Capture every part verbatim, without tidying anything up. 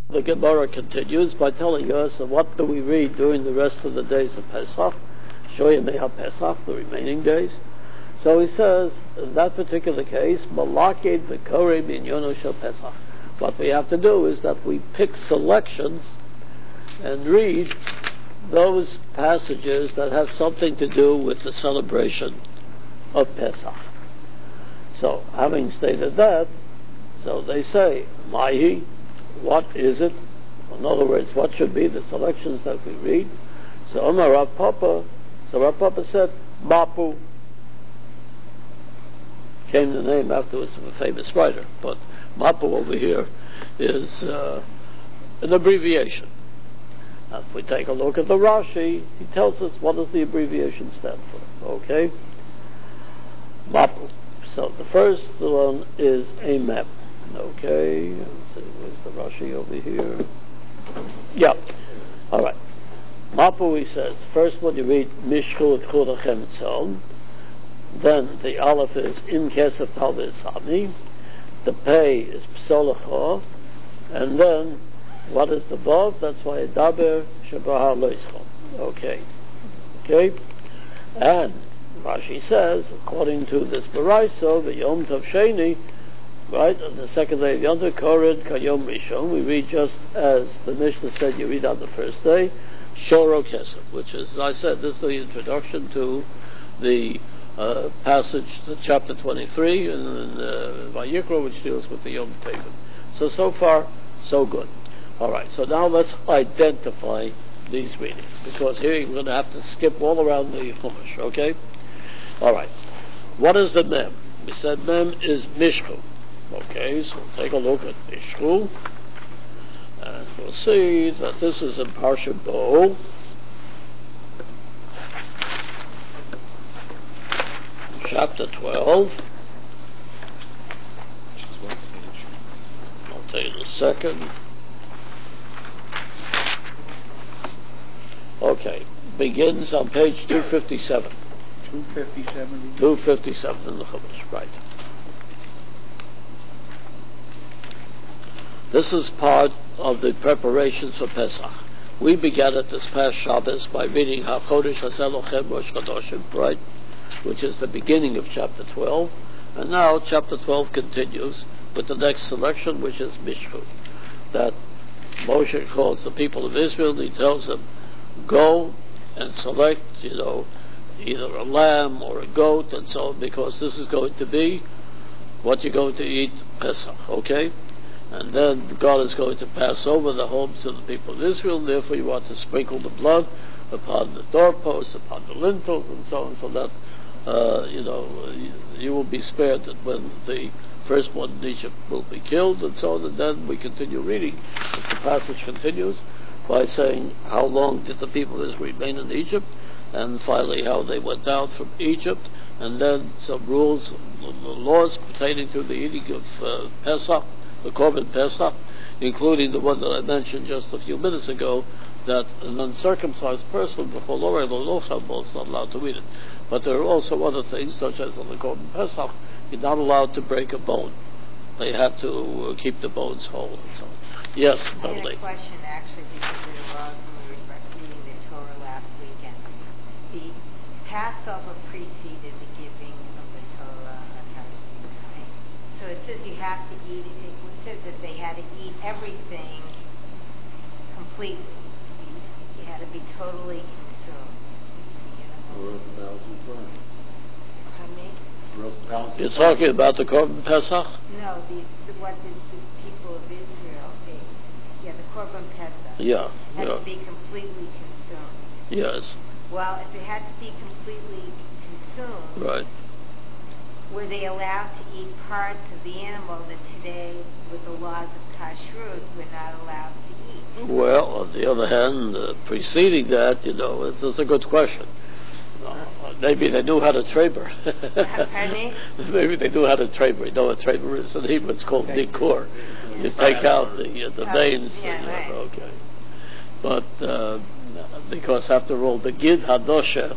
The Gemara continues by telling us what do we read during the rest of the days of Pesach, Shoyamei HaPesach, the remaining days. So he says, in that particular case, Malakid v'korei minyono shel Pesach. What we have to do is that we pick selections and read those passages that have something to do with the celebration of Pesach. So, having stated that, so they say, Mahi, what is it? In other words, what should be the selections that we read? So Omar Rav Papa, so Rav Papa said, Mapu. Came the name afterwards of a famous writer, but Mapu over here is uh, an abbreviation. Now, if we take a look at the Rashi, he tells us what does the abbreviation stand for. Okay? Mapu. So the first one is a mem. Okay, let's see, where's the Rashi over here? Yeah, all right. Mapu, he says, the first one you read, Mishchu Churachem Tzon. Then the Aleph is Im Kesef Talmid Sami. The Pei is Psolacho. And then, what is the Vav? That's why Daber Shabahar Loischol. Okay. Okay? And Rashi says, according to this Baraiso, the Yom Tov Sheni, right, on the second day of Yom Tov, Kored Kayom Rishon, we read just as the Mishnah said you read on the first day, Shoro Kesef, which is, as I said, this is the introduction to the uh, passage, to chapter twenty-three, in uh, Vayikra, which deals with the Yom Tov. So, so far, so good. All right, so now let's identify these readings, because here we're going to have to skip all around the Chumash, okay? All right, what is the Mem? We said Mem is Mishchu. Okay, so take a look at Mishchu, and we'll see that this is in Parsha Bo. Chapter twelve. I'll tell you in a second. Okay, begins on page two fifty-seven. two fifty-seven? two fifty-seven in the Chumash, right. This is part of the preparations for Pesach. We began it this past Shabbos by reading HaChodesh HaZelochem Rosh Chodoshim, right, which is the beginning of chapter twelve, and now chapter twelve continues with the next selection, which is Mishchu, that Moshe calls the people of Israel, and he tells them, go and select, you know, either a lamb or a goat and so on, because this is going to be what you're going to eat Pesach, okay? And then God is going to pass over the homes of the people of Israel, and therefore you want to sprinkle the blood upon the doorposts, upon the lintels, and so on, so that, uh, you know, you, you will be spared that when the firstborn in Egypt will be killed, and so on. And then we continue reading, as the passage continues, by saying how long did the people of Israel remain in Egypt, and finally how they went out from Egypt, and then some rules, the laws pertaining to the eating of uh, Pesach, the Korban Pesach, including the one that I mentioned just a few minutes ago, that an uncircumcised person, the Cholore Lo is not allowed to eat it. But there are also other things, such as on the Korban Pesach, you're not allowed to break a bone. They have to uh, keep the bones whole and so on. Yes, I had a question, actually, because it arose when we were reading the Torah last weekend. The Passover preceded the giving of the Torah on Thursday night. So it says you have to eat it. It says that they had to eat everything completely. You, you had to be totally consumed. You know? Pardon me? You're talking about the Korban Pesach? No, the, the what the, the people of Israel, they, yeah, the Korban Pesach. Yeah, had yeah. to be completely consumed. Yes. Well, if it had to be completely consumed, Right. were they allowed to eat parts of the animal that today, with the laws of kashrut, we're not allowed to eat? Well, on the other hand, uh, preceding that, you know, it's, it's a good question. Uh, maybe they knew how to traber. Pardon me? Maybe they knew how to traber. You know what traber is? In Hebrew it's called nikur. You take out the uh, the veins. Yeah, the, right. Okay. But uh, because after all, the Gid Hadosha,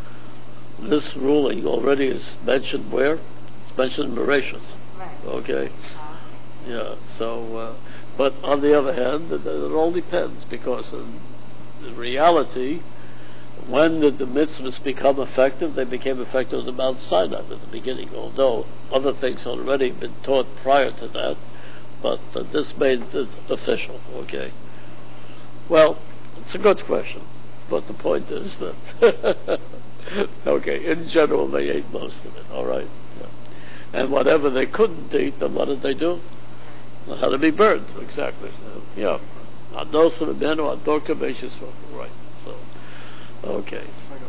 this ruling already is mentioned where? It's mentioned in Bereshit. Right. Okay. Uh, Yeah. So, uh, But on the other hand, it, it all depends, because in, in reality, when did the mitzvahs become effective? They became effective at Mount Sinai at the beginning, although other things had already been taught prior to that, but uh, this made it official, okay? Well, it's a good question, but the point is that, okay, in general, they ate most of it, all right? Yeah. And whatever they couldn't eat, then what did they do? It had to be burned, exactly. Yeah. Adosa Mimenu, Adorka Beishis, right, so. Okay.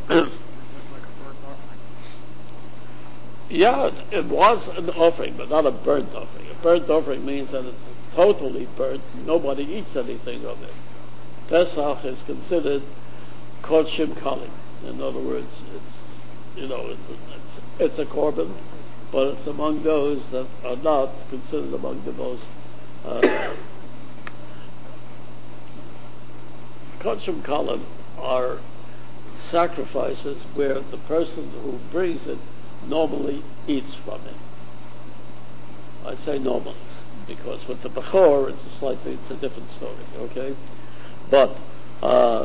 Yeah, it was an offering, but not a burnt offering. A burnt offering means that it's totally burnt. Nobody eats anything of it. Pesach is considered kodshim kalim. In other words, it's, you know, it's a, it's, it's a korban, but it's among those that are not considered among the most uh, kodshim kalim are sacrifices where the person who brings it normally eats from it. I say normally, because with the Bechor it's a slightly, it's a different story, okay? But, uh,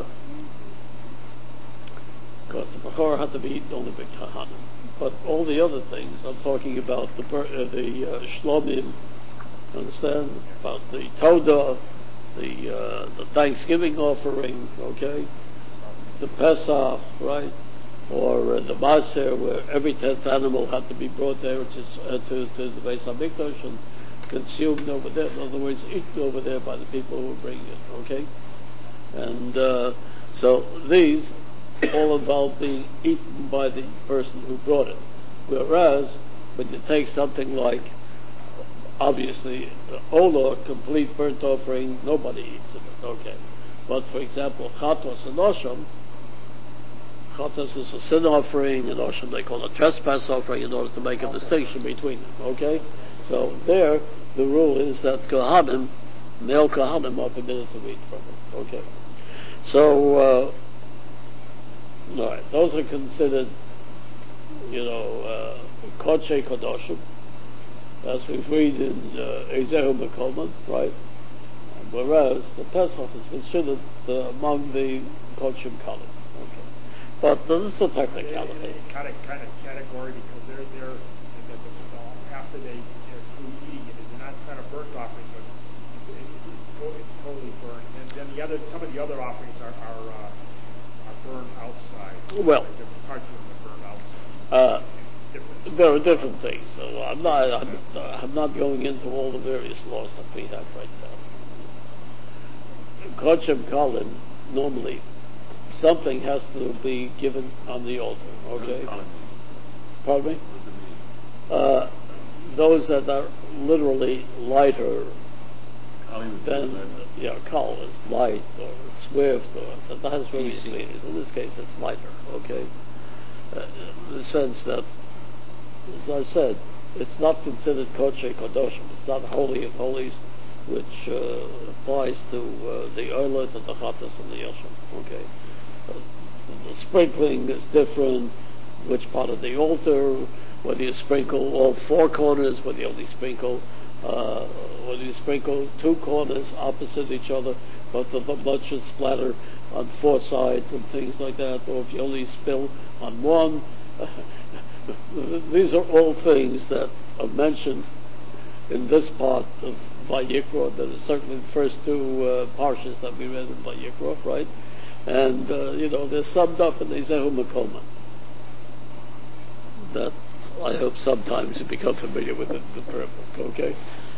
because the Bechor had to be eaten only by Kahanim. But all the other things, I'm talking about the, uh, the uh, Shlomim, understand? About the Todah, the, uh, the Thanksgiving offering, okay? The Pesach, right, or uh, the Maser, where every tenth animal had to be brought there which is, uh, to, to the Beis HaMikdash and consumed over there. In other words, eaten over there by the people who were bringing it, okay? And uh, so these all involve being eaten by the person who brought it. Whereas, when you take something like, obviously, the Olah, complete burnt offering, nobody eats it, okay? But, for example, Chatos and Osham, Chatos is a sin offering, and Osham they call a trespass offering in order to make a distinction between them, okay? So there, the rule is that Kohanim, male Kohanim are permitted to eat from it, okay? So, uh, all right, those are considered, you know, uh, Kodshei Kodoshim, as we've read in uh, Ezehu Mekolman, right? Whereas the Pesach is considered uh, among the Kodshim Kalim. Okay. But uh, this is a technicality. Kind of, kind of category, because they're, they're, they're after they, they're through eating it, it's not, it's not a burnt offering, but it, it's, it's totally burned. And then the other, some of the other offerings are, are, uh, are burned outside. Well, like different parts of them are burned outside. Uh, There are different things. So I'm not. I'm, I'm not going into all the various laws that we have right now. Kodshim Kalim, normally, something has to be given on the altar. Okay. Pardon me. Uh, those that are literally lighter than, yeah, Kal is light or swift, or that has various meanings. In this case, it's lighter. Okay. Uh, in the sense that, as I said, it's not considered Kodshei Kodoshim. It's not Holy of Holies, which uh, applies to uh, the Olah, to the Chatas, and the Yashim. Okay. Uh, the sprinkling is different. Which part of the altar, whether you sprinkle all four corners, whether you only sprinkle, uh, whether you sprinkle two corners opposite each other, but the blood should splatter on four sides and things like that, or if you only spill on one. These are all things that are mentioned in this part of Vayikra, that is certainly the first two uh, parshas that we read in Vayikra, right? And, uh, you know, they're summed up in Ezehu Mekolman. That I hope sometimes you become familiar with the, the prayer book, okay?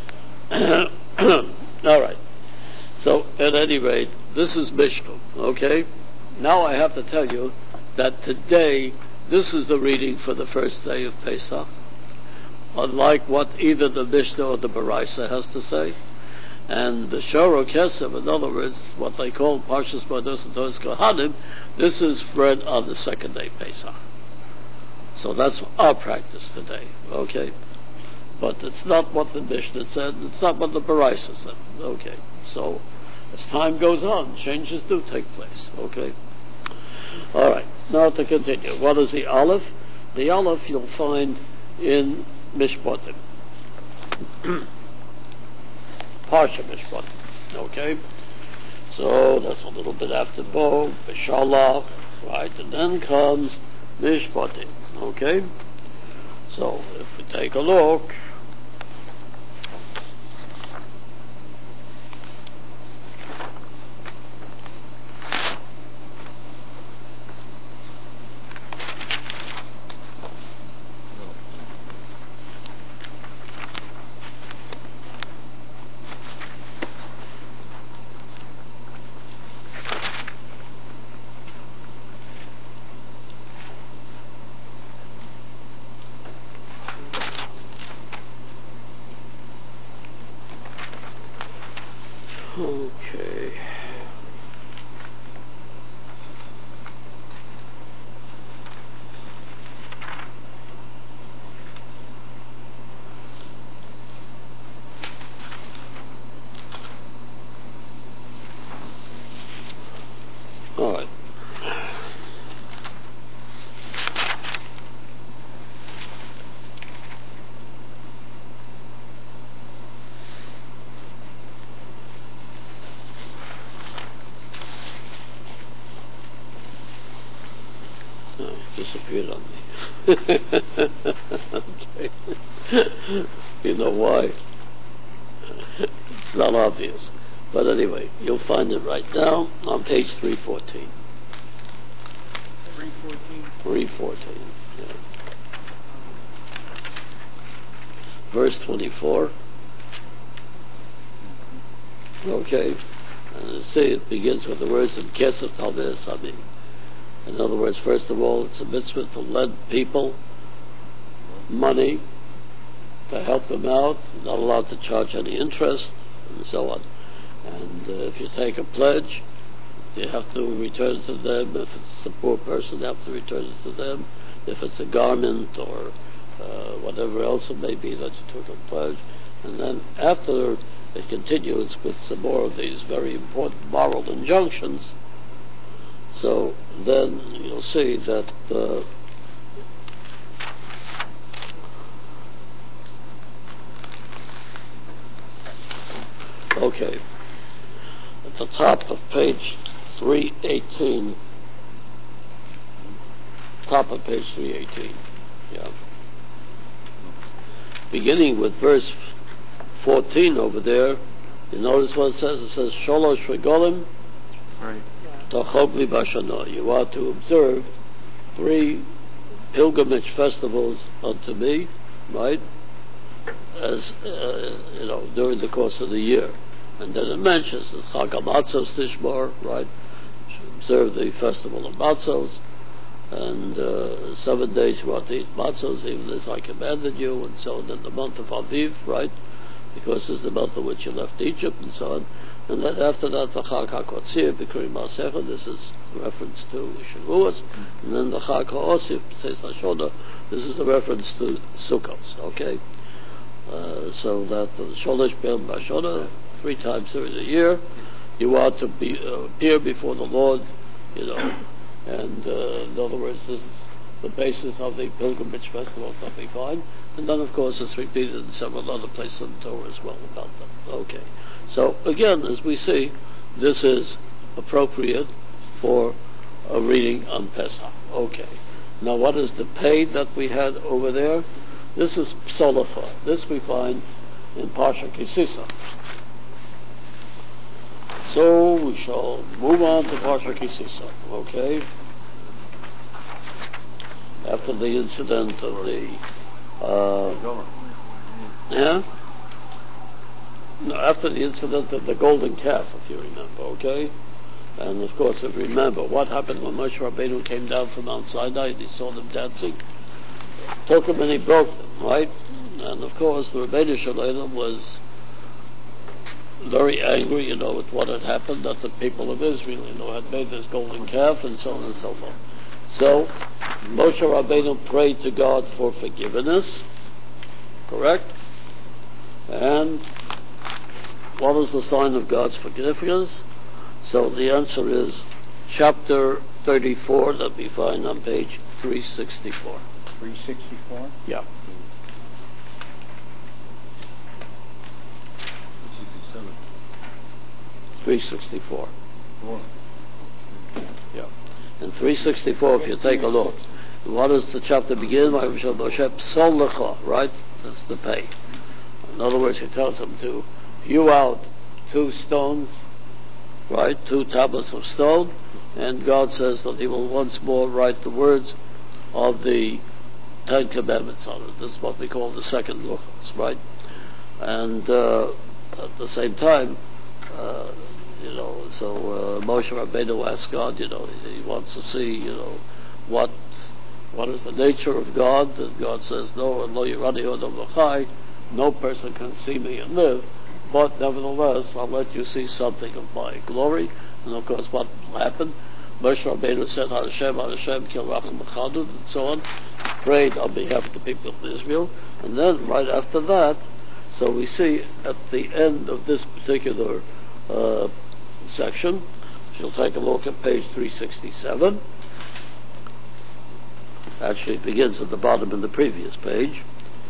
All right. So, at any rate, this is Mishnah, okay? Now I have to tell you that today, this is the reading for the first day of Pesach, unlike what either the Mishnah or the Baraisa has to say. And the Shoro Kesef, in other words, what they call Parshas Bardos and Toras Kohanim, this is read on the second day Pesach. So that's our practice today, okay? But it's not what the Mishnah said, it's not what the Baraisa said, okay? So, as time goes on, changes do take place, okay? All right, now to continue. What is the Aleph? The Aleph you'll find in Mishpatim. Parsha Mishpatim. Okay? So that's a little bit after Bo, Beshalach, right? And then comes Mishpatim. Okay? So if we take a look, okay. All right. Oh, disappeared on me. Okay. You know why? It's not obvious. But anyway, you'll find it right now on page three fourteen. three fourteen. three fourteen, yeah. Verse twenty-four. Okay. And see, it begins with the words in Kesef Talmud Samim. In other words, first of all, it's a mitzvah to lend people money to help them out, not allowed to charge any interest, and so on. And uh, if you take a pledge, you have to return it to them. If it's a poor person, you have to return it to them. If it's a garment or uh, whatever else it may be that you took a pledge. And then after it continues with some more of these very important moral injunctions, so then you'll see that uh, okay, at the top of page three eighteen, top of page three eighteen, yeah, beginning with verse fourteen over there, you notice what it says? It says, Sholosh Regolim, Right. Tachobli Bashana. You are to observe three pilgrimage festivals unto me, right? As, uh, you know, during the course of the year. And then it mentions the Chag HaMatzos Tishmar, right? Observe the festival of Matzos, and uh, seven days you are to eat Matzos, even as I commanded you, and so on, in the month of Aviv, right? Because it's the month in which you left Egypt, and so on. And then after that, the Chag HaKotzir, B'Kri Masecha, this is reference to Shavuos, and then the Chag HaOsif, says Hashonah, this is a reference to Sukkot, okay? Uh, so that the Sholosh Ben Bashonah, three times during the year, you are to be, uh, appear before the Lord, you know, and uh, in other words, this is the basis of the pilgrimage festivals that we find, and then of course it's repeated in several other places in the Torah as well about that. Okay, so again, as we see, this is appropriate for a reading on Pesach. Okay, now what is the pay that we had over there? This is Psolacha. This we find in Parsha Kisisa. So we shall move on to Parsha Kisisa. Okay. After the incident of the uh, yeah, no, after the incident of the golden calf, if you remember. Okay. And of course, if you remember what happened when Moshe Rabbeinu came down from Mount Sinai and he saw them dancing. Took him and he broke them, right? And of course, the Rebbeinu Shalom was very angry, you know, with what had happened, that the people of Israel, you know, had made this golden calf and so on and so forth. So, Moshe Rabbeinu prayed to God for forgiveness, correct? And what is the sign of God's forgiveness? So the answer is chapter thirty-four that we find on page three sixty-four. three sixty-four? Yeah. three sixty-four. Four. Yeah. In three sixty-four, if you take a look, what does the chapter begin? Right? That's the pay. In other words, he tells him to hew out two stones, right? Two tablets of stone, and God says that he will once more write the words of the Ten Commandments on it. This is what we call the second luchos, right? And uh, at the same time, uh, you know, so uh, Moshe Rabbeinu asked God, you know, he wants to see, you know, what what is the nature of God, and God says, no, and lo yirani odom v'chai, no person can see me and live, but nevertheless, I'll let you see something of my glory. And of course, what happened? Moshe Rabbeinu said, Hashem, Hashem, Kil Racham B'chadud, and so on, prayed on behalf of the people of Israel, and then right after that, so we see at the end of this particular uh, section, if you'll take a look at page three sixty-seven, actually it begins at the bottom of the previous page,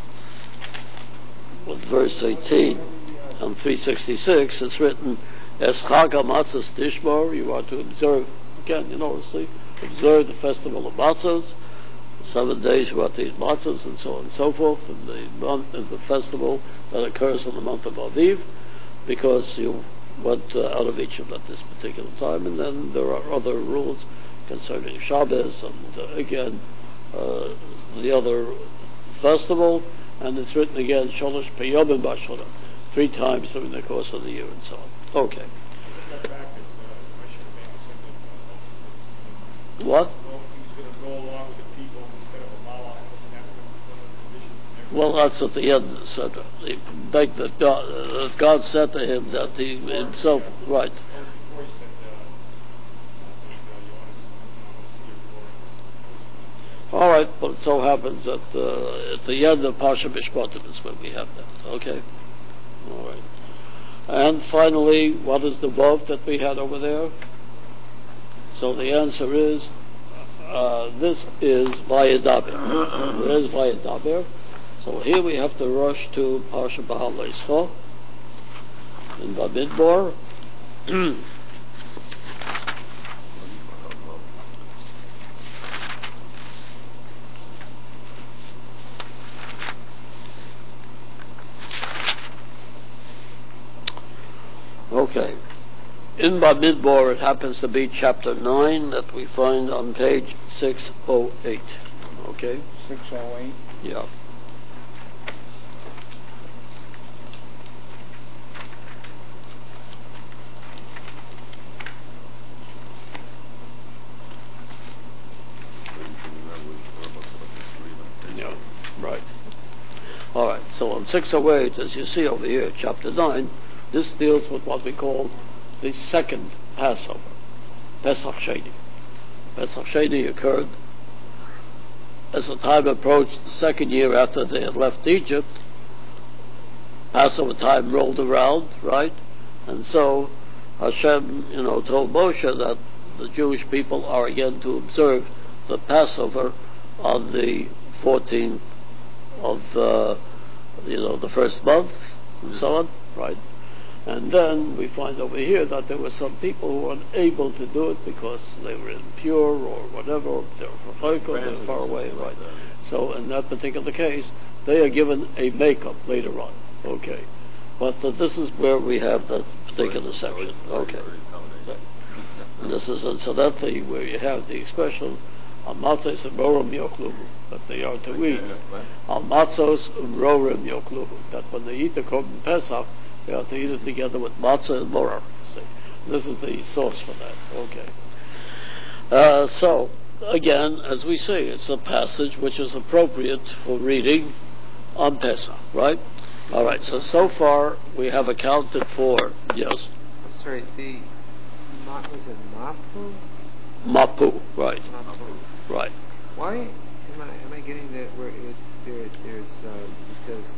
with verse eighteen on three sixty-six, it's written, Es Chag HaMatzos Tishmor, you are to observe, again, you know, see, observe the festival of matzos, seven days you are to eat matzos, and so on and so forth, and the month is the festival that occurs in the month of Aviv, because you went uh, out of Egypt at this particular time, and then there are other rules concerning Shabbos, and uh, again, uh, the other festival, and it's written again, Sholosh Peyomim Bashana, three times during the course of the year, and so on. Okay. What? Well, that's at the end, et cetera. Like that God, uh, God said to him that he himself, right. All right, but it so happens that uh, at the end of Pasha Mishpatim is when we have that. Okay. All right. And finally, what is the vav that we had over there? So the answer is, uh, this is Vayedaber. Where is Vayedaber? So here we have to rush to Parsha Bahal Leischa in Bamidbar. Okay. In Bamidbar, it happens to be chapter nine that we find on page six oh eight. Okay? six oh eight? Yeah. Yeah, right. All right, so on six oh eight, as you see over here, chapter nine, this deals with what we call the second Passover, Pesach Sheni. Pesach Sheni occurred as the time approached the second year after they had left Egypt. Passover time rolled around, right? And so Hashem, you know, told Moshe that the Jewish people are again to observe the Passover on the fourteenth of, uh, you know, the first month, and so on, right? And then we find over here that there were some people who were unable to do it because they were impure or whatever, or they were from they were far away, right? So in that particular case, they are given a makeup later on, okay? But uh, this is where we have that particular section, okay? And this is incidentally where you have the expression, Al-matzos umrorim yochluhu, that they are to eat. Al-matzos umrorim yochluhu, that when they eat the Korban Pesach, they are to eat it together with matzah and moror. This is the source for that. Okay. Uh, so, again, as we say, it's a passage which is appropriate for reading on Pesach, right? All right, so, so far we have accounted for, yes? I'm sorry, the, ma, was it Mapu? Mapu, right. Mapu. Right. Why am I, am I getting that where it's, there, there's, uh, it says,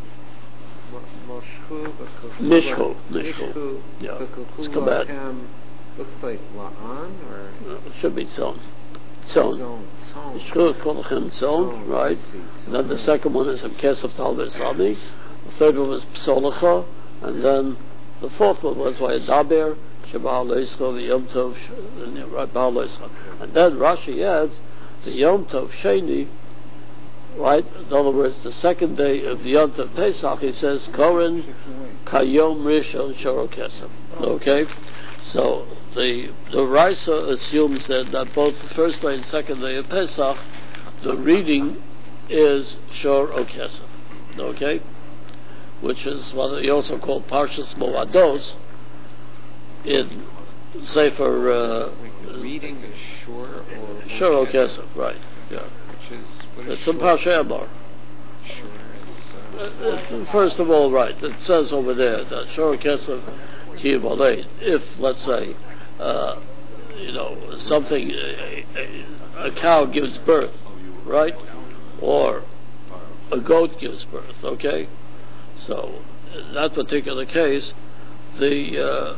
Moshu, Mishhu, Mishhu. Yeah. It's command. Looks like La'an, or? No, it should be Tzon. Tzon. Mishhu, Kolchem, Tzon, right? And then the second one is Kesef Talmud Sami. The third one was Psolacha. And then the fourth one was Vayedaber, Sheba'al Leischa, the Yom Tov, right, Ba'al Leischa. And then Rashi adds, the Yom Tov Sheni, right, in other words, the second day of the Yom Tov Pesach, he says, Koren Kayom Rishon Shoro Kesef. Okay? So, the, the Raisa assumes then that both the first day and second day of Pesach, the reading is Shor Kesef. Okay? Which is what he also called Parshas Moados in Sefer. Uh, Wait, reading is Shor or Shor Kesef, right? Yeah. Which is what is It's in Shor? Parsha Emor. Shor is. Uh, Uh, First of all, right, it says over there that Shor Kesef Kiyum Alein. If, let's say, uh, you know, something, a, a, a cow gives birth, right, or a goat gives birth, okay. So, in that particular case, the uh,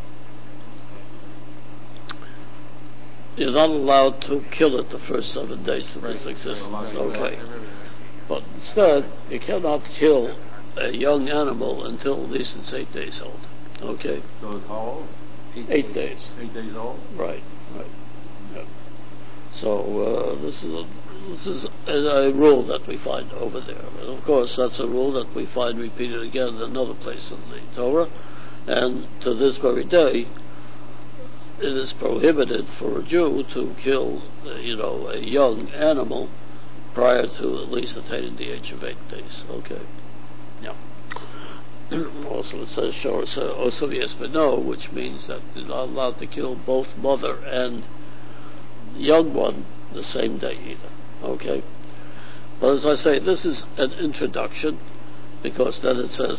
you're not allowed to kill it the first seven days of its existence, okay. But instead, you cannot kill a young animal until at least it's eight days old, okay. So it's how old? eight, Eight days. days, Eight days old? right, right. Yeah. So uh, this is a, this is a, a rule that we find over there, and of course that's a rule that we find repeated again in another place in the Torah, and to this very day, it is prohibited for a Jew to kill, uh, you know, a young animal prior to at least attaining the age of eight days. Okay, yeah. Also, it says Shor also yes but no, which means that you're not allowed to kill both mother and young one the same day either. Okay? But as I say, this is an introduction, because then it says,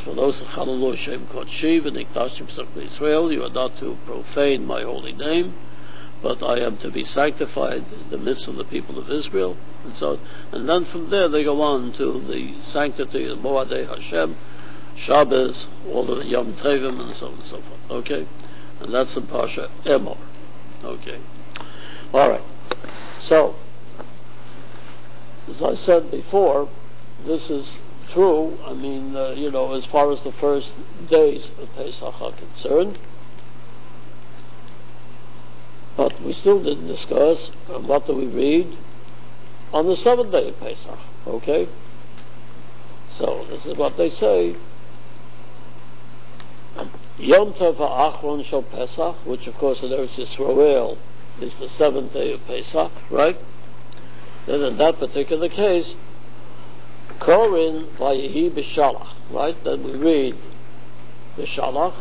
Israel, you are not to profane my holy name, but I am to be sanctified in the midst of the people of Israel. And so, and then from there they go on to the sanctity of Moadei Hashem, Shabbos, all the Yom Tovim, and so on and so forth. Okay? And that's in Parsha Emor. Okay? All right. So, as I said before, this is true. I mean, uh, you know, as far as the first days of Pesach are concerned. But we still didn't discuss uh, what do we read on the seventh day of Pesach. Okay? So, this is what they say. Yom Tov HaAchron Shel Pesach, which of course in Eretz Yisrael is the seventh day of Pesach, right? Then in that particular case, Korin Vayehi B'Shalach, right? Then we read B'Shalach.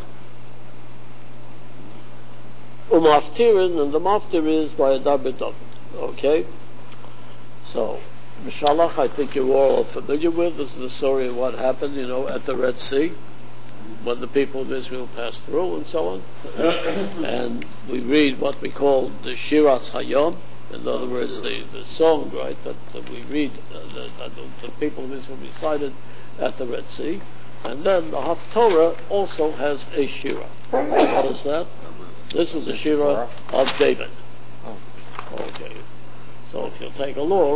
Umaftirin, and the maftir is by a David David, okay? So, B'Shalach, I think you're all familiar with. This is the story of what happened, you know, at the Red Sea, when the people of Israel passed through and so on. And we read what we call the Shiras Hayom, in other words, the, the song, right, that, that we read, uh, that, that the, the people of Israel recited at the Red Sea. And then the Haftorah also has a Shira. What is that? This is the Shira of David. Okay. So if you'll take a look.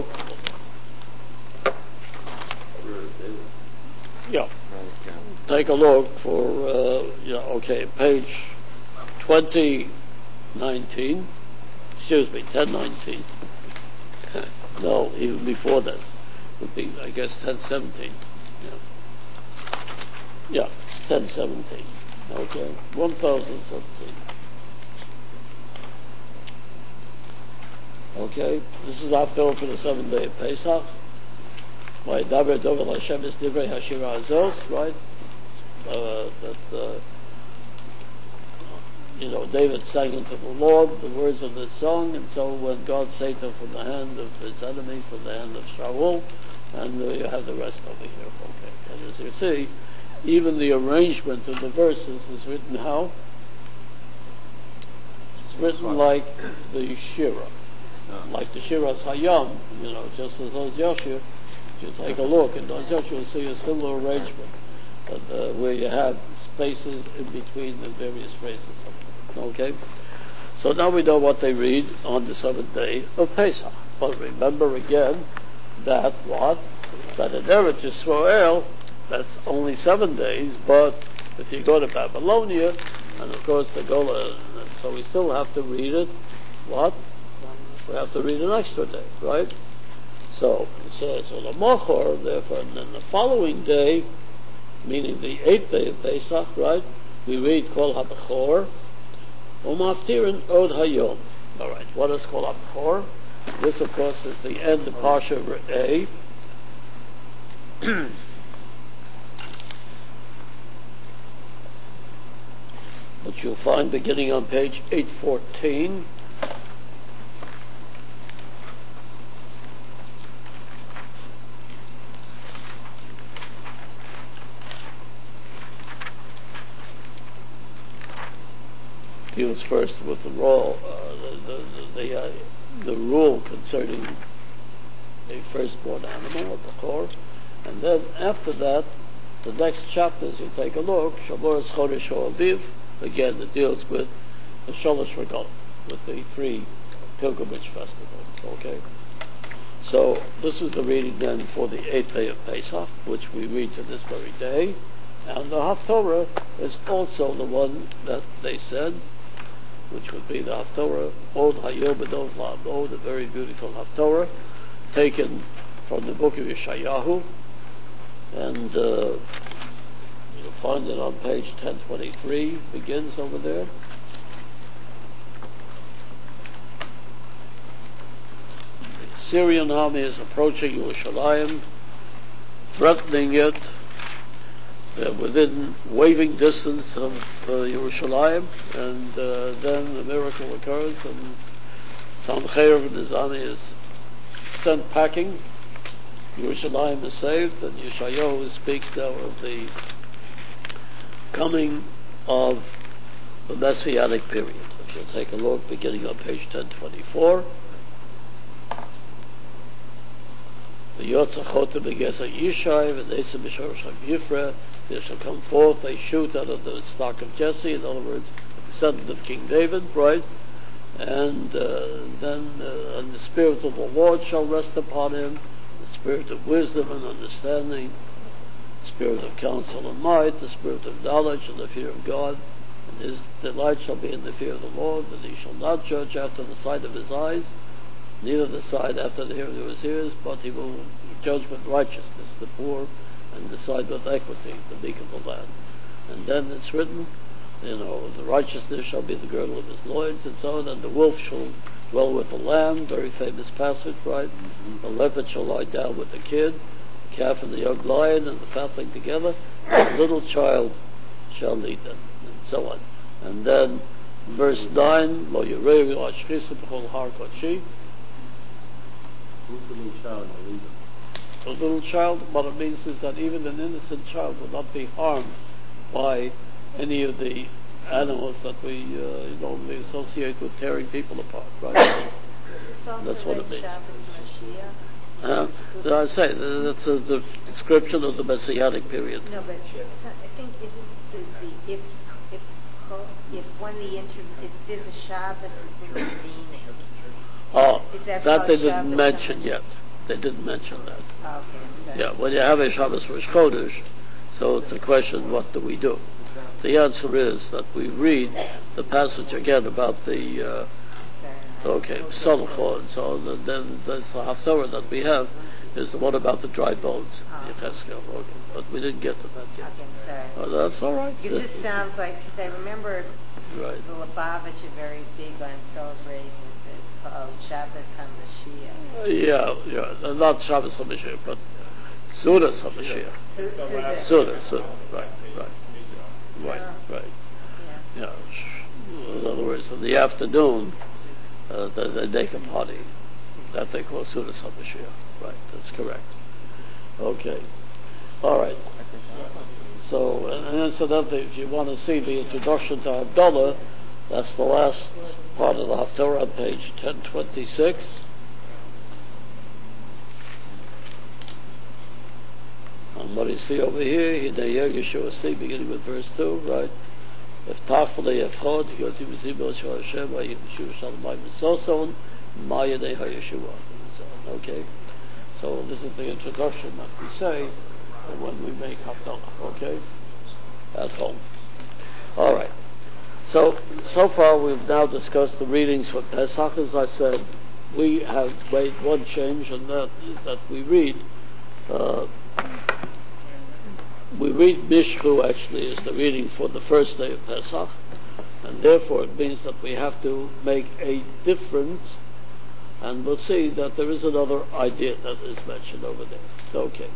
Yeah. Take a look for, uh, yeah, okay, page twenty nineteen. Excuse me, ten nineteen. No, even before that. Would be, I guess, ten seventeen. Yeah, yeah ten seventeen. Okay, one thousand seventeen. Okay, this is after all for the seventh day of Pesach. My Daber Dovel Hashem is Divrei Hashira Azos, right? Uh, that, uh, you know, David sang unto the Lord the words of this song, and so when God saved him from the hand of his enemies, from the hand of Shaul, and uh, you have the rest over here. Okay, and as you see, even the arrangement of the verses is written how? It's written like the Shira, like the Shiras Hayam, you know, just as those Yoshua. If you take a look, in those Yoshua, you'll see a similar arrangement, but, uh, where you have spaces in between the various phrases. Okay? So now we know what they read on the seventh day of Pesach. But remember again that what? That in Eretz Yisrael, that's only seven days, but if you go to Babylonia, And of course the Gola, so we still have to read it, what? We have to read an extra day, right? So it says, well, the Mochor, therefore, and then the following day, meaning the eighth day of Pesach, right? We read Kol HaBechor, Umaftirin Od Hayom. All right, what is Kol HaBechor? This, of course, is the end of Parsha Re'eh. Which you'll find beginning on page eight fourteen. Deals first with the rule, uh, the the the, uh, the rule concerning a firstborn animal, a bechor, and then after that, the next chapters you take a look. Shavuos Chodesh Aviv. Again, it deals with the Shalosh Regalim, with the three pilgrimage festivals. Okay, so this is the reading then for the eighth day of Pesach, which we read to this very day, and the Haftorah is also the one that they said, which would be the Haftorah Od Hayom B'Dov La'amod, a very beautiful Haftorah, taken from the book of Yeshayahu, and uh, you'll find it on page ten twenty-three, begins over there. The Syrian army is approaching Yerushalayim, threatening it. They're within waving distance of uh, Yerushalayim, and uh, then the miracle occurs, and Sancheir and his army is sent packing. Yerushalayim is saved, and Yeshayahu speaks now of the coming of the Messianic period. If you'll take a look, beginning on page ten twenty-four. There shall come forth a shoot out of the stock of Jesse, in other words, the descendant of King David, right? And uh, then uh, and the Spirit of the Lord shall rest upon him, the Spirit of wisdom and understanding, the Spirit of counsel and might, the Spirit of knowledge and the fear of God. And his delight shall be in the fear of the Lord, that he shall not judge after the sight of his eyes, neither decide after the hearing of his ears, but he will judge with righteousness the poor, and decide with equity the meek of the land. And then it's written, you know, the righteousness shall be the girdle of his loins, and so on, and the wolf shall dwell with the lamb, very famous passage, right? Mm-hmm. The leopard shall lie down with the kid, the calf and the young lion and the fatling together, and the little child shall lead them, and so on. And then verse nine, Lo Yereu Ashchisa B'chol Har Kodeshi. Who's the little child? A little child, what it means is that even an innocent child will not be harmed by any of the animals that we uh, normally associate with tearing people apart, right? That's what it means. Uh, did I say that's a, the description of the Messianic period? No, but I think isn't the, the if if if when the inter if there's a Shabbos intervening. Oh, that, that they didn't Shabbos mention yet. They didn't mention that. Oh, okay. Yeah, when you have a Shabbos Rosh Chodesh, so it's a question, what do we do? The answer is that we read the passage again about the, uh, okay, Salcho and so on, and then the Haftorah that we have is the one about the dry bones, Yechezkel, okay. But we didn't get to that yet. Okay, oh, that's all right. Because this sounds like, because I remember right. the Lubavitch are very big on celebrating the uh, Shabbos HaMashiach. Uh, yeah, yeah, not Shabbos HaMashiach, but Sudas HaMashiach. Sudas, Sudas, right, right. Right, right. Yeah. yeah. In other words, in the afternoon, uh, they, they make a party. That they call Sudas HaMashiach. Right, that's correct. Okay. All right. So, and incidentally, if you want to see the introduction to Havdalah, that's the last part of the Haftorah on page ten twenty-six. And what you see over here, Hidayah Yeshua see, beginning with verse two, right? If Tachvale Yefchod, he goes, Yibazibel Shah Hashem, Yeshua Shalom Misoson, Maya Deha Yeshua. Okay? So this is the introduction that we say when we make Havdalah, okay? At home. All right. So, so far we've now discussed the readings for Pesach. As I said, we have made one change, and that is that we read, uh, we read Mishchu actually is the reading for the first day of Pesach, and therefore it means that we have to make a difference, and we'll see that there is another idea that is mentioned over there. Okay.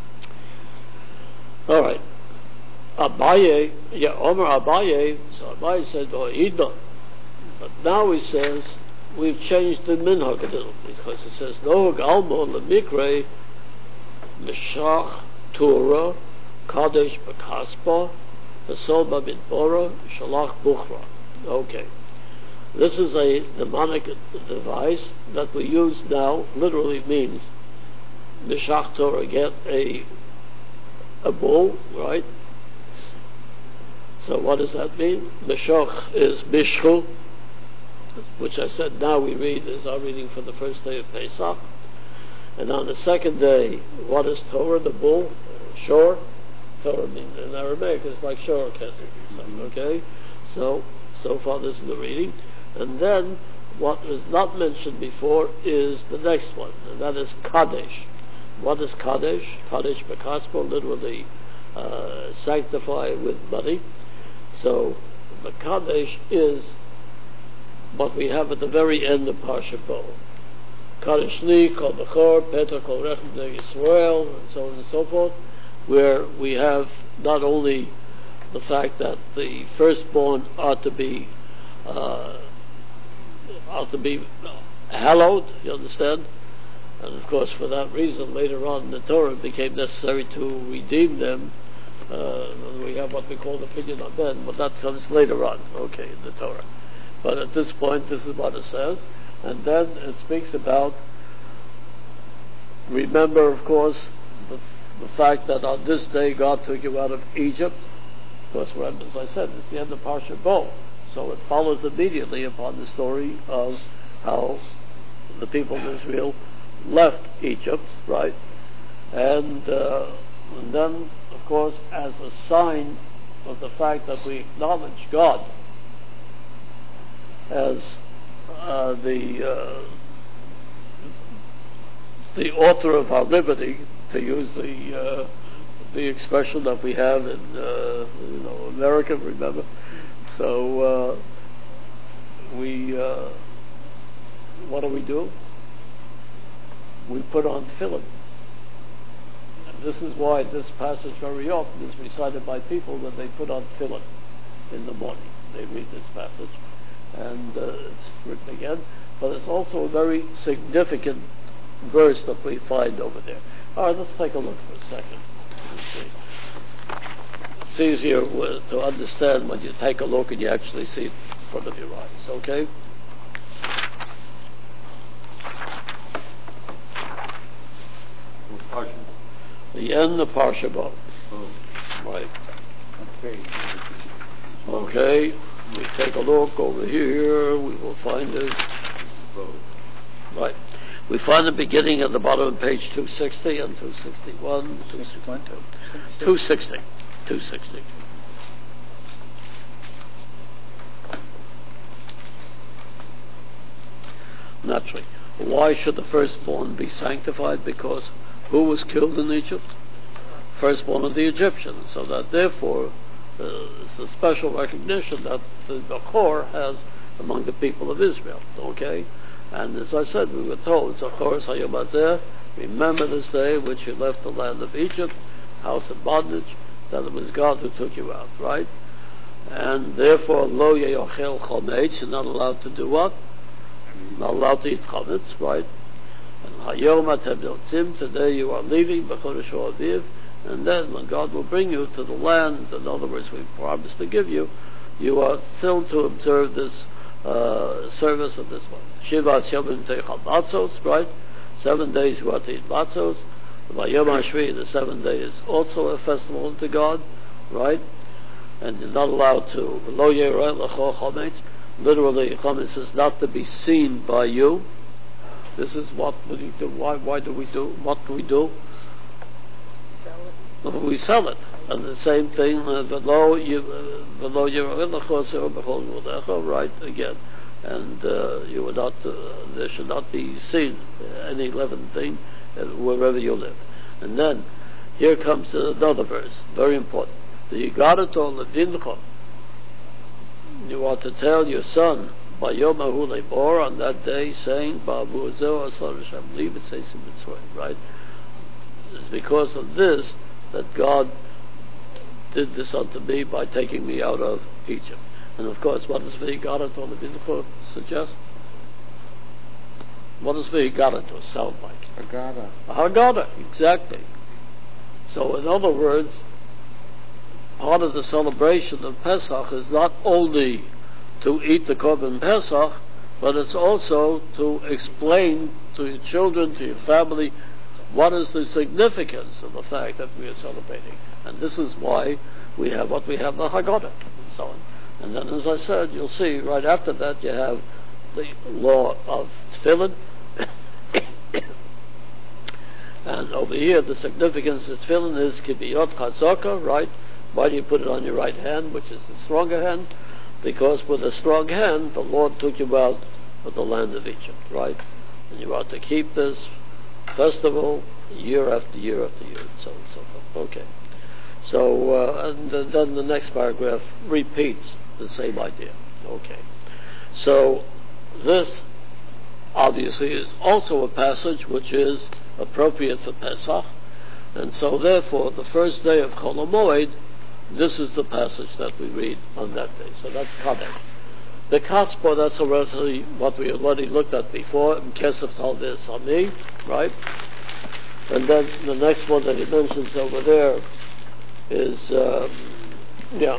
All right. Abaye, yeah, Omer Abaye, so Abaye said, oh, Ida. But now he says, we've changed the minhag a little, because it says, Nohag Almo Lemikre, Meshach Torah, Kadesh Bekaspa, Besol Bamidbora, Shalach Bukhra. Okay. This is a mnemonic device that we use now, literally means Meshach Torah, get a, a bull, right? So what does that mean? Meshach is Mishchu, which I said now we read is our reading for the first day of Pesach. And on the second day, what is Torah, the bull? Shor. Torah means in Aramaic it's like Shor Kesef. Okay? So, so far this is the reading. And then what was not mentioned before is the next one, and that is Kadesh. What is Kadesh? Kadesh Bekaspo, literally uh, sanctify with money. So the Kadesh is what we have at the very end of Parsha Bo. Kadesh Li, Kol Bechor, Peter, Kol Rechem, Bnei Yisrael, and so on and so forth, where we have not only the fact that the firstborn are to be uh, are to be hallowed, you understand? And of course, for that reason, later on in the Torah it became necessary to redeem them. Uh, we have what we call the Pidyon Aben, but that comes later on, okay, in the Torah. But at this point, this is what it says. And then it speaks about, remember, of course, the, the fact that on this day God took you out of Egypt. Of course, remember, as I said, it's the end of Parsha Bo. So it follows immediately upon the story of how the people of Israel left Egypt, right? And, uh, and then, of course, as a sign of the fact that we acknowledge God as uh, the uh, the author of our liberty, to use the uh, the expression that we have in uh, you know America, remember. So uh, we uh, what do we do? We put on tefillin. This is why this passage very often is recited by people when they put on tefillin in the morning. They read this passage, and uh, it's written again. But it's also a very significant verse that we find over there. All right, let's take a look for a second. Let's see. It's easier uh, to understand when you take a look and you actually see it in front of your eyes. Okay. The end of Parsha Bo. Oh. Right. Okay. Okay. We take a look over here. We will find it. Right. We find the beginning at the bottom of page two sixty and two sixty-one, two sixty-two. two sixty. two sixty. Naturally. Why should the firstborn be sanctified? Because who was killed in Egypt? Firstborn of the Egyptians. So that therefore uh, it's a special recognition that the Bechor has among the people of Israel. Okay? And as I said, we were told, Zachor Hayom Hazeh, remember this day in which you left the land of Egypt, house of bondage, that it was God who took you out, right? And therefore, Lo Yeyochel Chometz, you're not allowed to do what? Not allowed to eat chametz, right? And Hayom Atem Yotzim, today you are leaving B'chodesh Aviv, and then when God will bring you to the land, in other words, we promised to give you, you are still to observe this uh, service of this one. Shiva Yomim Teichal Matzos, right? Seven days you are to eat matzos. Vayom HaShvi, the seventh day, is also a festival unto God, right? And you're not allowed to. Lo Yereh L'cho Chometz. Literally, chometz is not to be seen by you. This is what we do. Why? Why do we do? What do we do? Sell it. We sell it. And the same thing, uh, below you, uh, below you, right, again. And uh, you will not, uh, there should not be seen any leavened thing uh, wherever you live. And then, here comes another verse, very important. The Yigareto levincha. You are to tell your son, Bayom Ahu Lebor, on that day, saying, Ba'avu Zeo Asar Hashem, leave it, say right? It's because of this that God did this unto me by taking me out of Egypt. And of course, what does V'yigareto levincha suggest? What does V'yigareto sound like? Haggadah. Haggadah, exactly. So in other words, part of the celebration of Pesach is not only to eat the Korban Pesach, but it's also to explain to your children, to your family, what is the significance of the fact that we are celebrating. And this is why we have what we have, the Haggadah, and so on. And then, as I said, you'll see right after that you have the law of Tefillin. And over here, the significance of Tefillin is Kibiyot Chazaka, right? Why do you put it on your right hand, which is the stronger hand? Because with a strong hand, the Lord took you out of the land of Egypt, right? And you are to keep this festival year after year after year, and so on and so forth. Okay. So, uh, and then the next paragraph repeats the same idea. Okay. So, this obviously is also a passage which is appropriate for Pesach, and so therefore the first day of Chol HaMoed, this is the passage that we read on that day. So that's Kadesh. The Kaspor, that's already what we already looked at before, Kesef Salveh Sami, right? And then the next one that he mentions over there is, uh, yeah,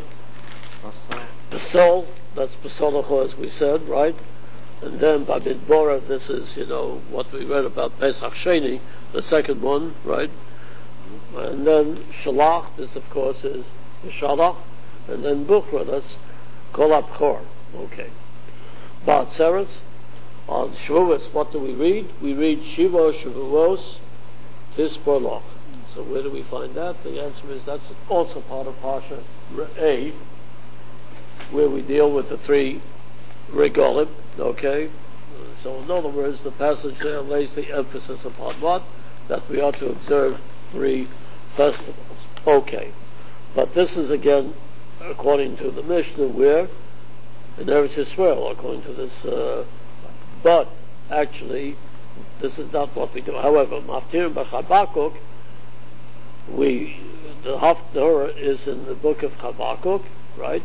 Pesol, that's Pesolacho as we said, right? And then Bamidbora, this is, you know, what we read about Pesach Sheni, the second one, right? And then Shalach, this of course is Shalach, and then Bukhra, that's Kol HaBchor. Okay. Ba'atzeres, on Shavuos, what do we read? We read Shiva Shavuos Tispor Loch. So where do we find that? The answer is that's also part of Parsha A, where we deal with the three regalim. Okay? So in other words, the passage there lays the emphasis upon what? That we are to observe three festivals. Okay. But this is again, according to the Mishnah, where in Eretz Yisrael, according to this, uh, but actually, this is not what we do. However, Maftir b'Chabakuk, we, the Haftarah is in the book of Chabakuk, right?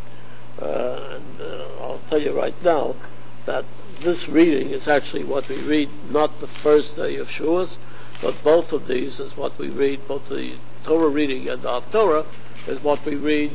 Uh, and uh, I'll tell you right now that this reading is actually what we read, not the first day of Shavuos, but both of these is what we read, both the Torah reading and the Haftarah is what we read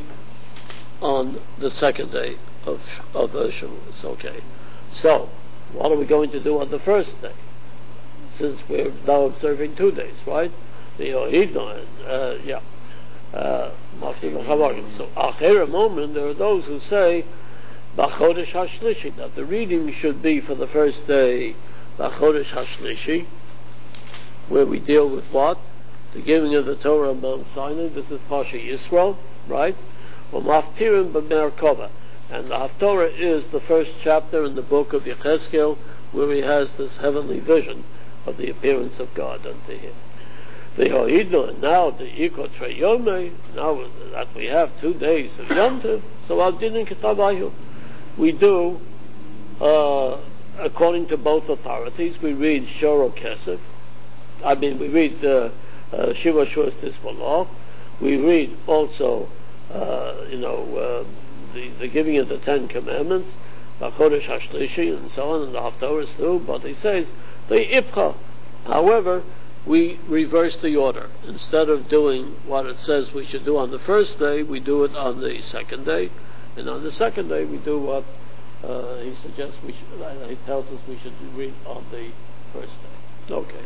on the second day of of the Shavuos. Okay. So, what are we going to do on the first day? Since we're now observing two days, right? The Yohidna, uh, yeah. Uh, so, Acher moment, there are those who say, B'chodesh HaShlishi, that the reading should be for the first day, B'chodesh HaShlishi, where we deal with what? The giving of the Torah on Mount Sinai. This is Parsha Yisro, right? Well, Maftirim b'Merkava. And the Haftorah is the first chapter in the book of Yechezkel, where he has this heavenly vision of the appearance of God unto him. The Ho'idno, and now the Iko Treyome, now that we have two days of Yom Tov, so Al Dinin Ketabayu, we do, uh, according to both authorities, we read Shoro Kesef, I mean, we read uh, uh, Shiva Shuas Tisbalach, we read also, uh, you know, uh, the, the giving of the Ten Commandments, B'chodesh HaShlishi, and so on, and the Haftorahs too, but he says, the Ipcha. However, we reverse the order. Instead of doing what it says we should do on the first day, we do it on the second day, and on the second day we do what uh, he suggests we should, uh, he tells us we should read on the first day. Okay.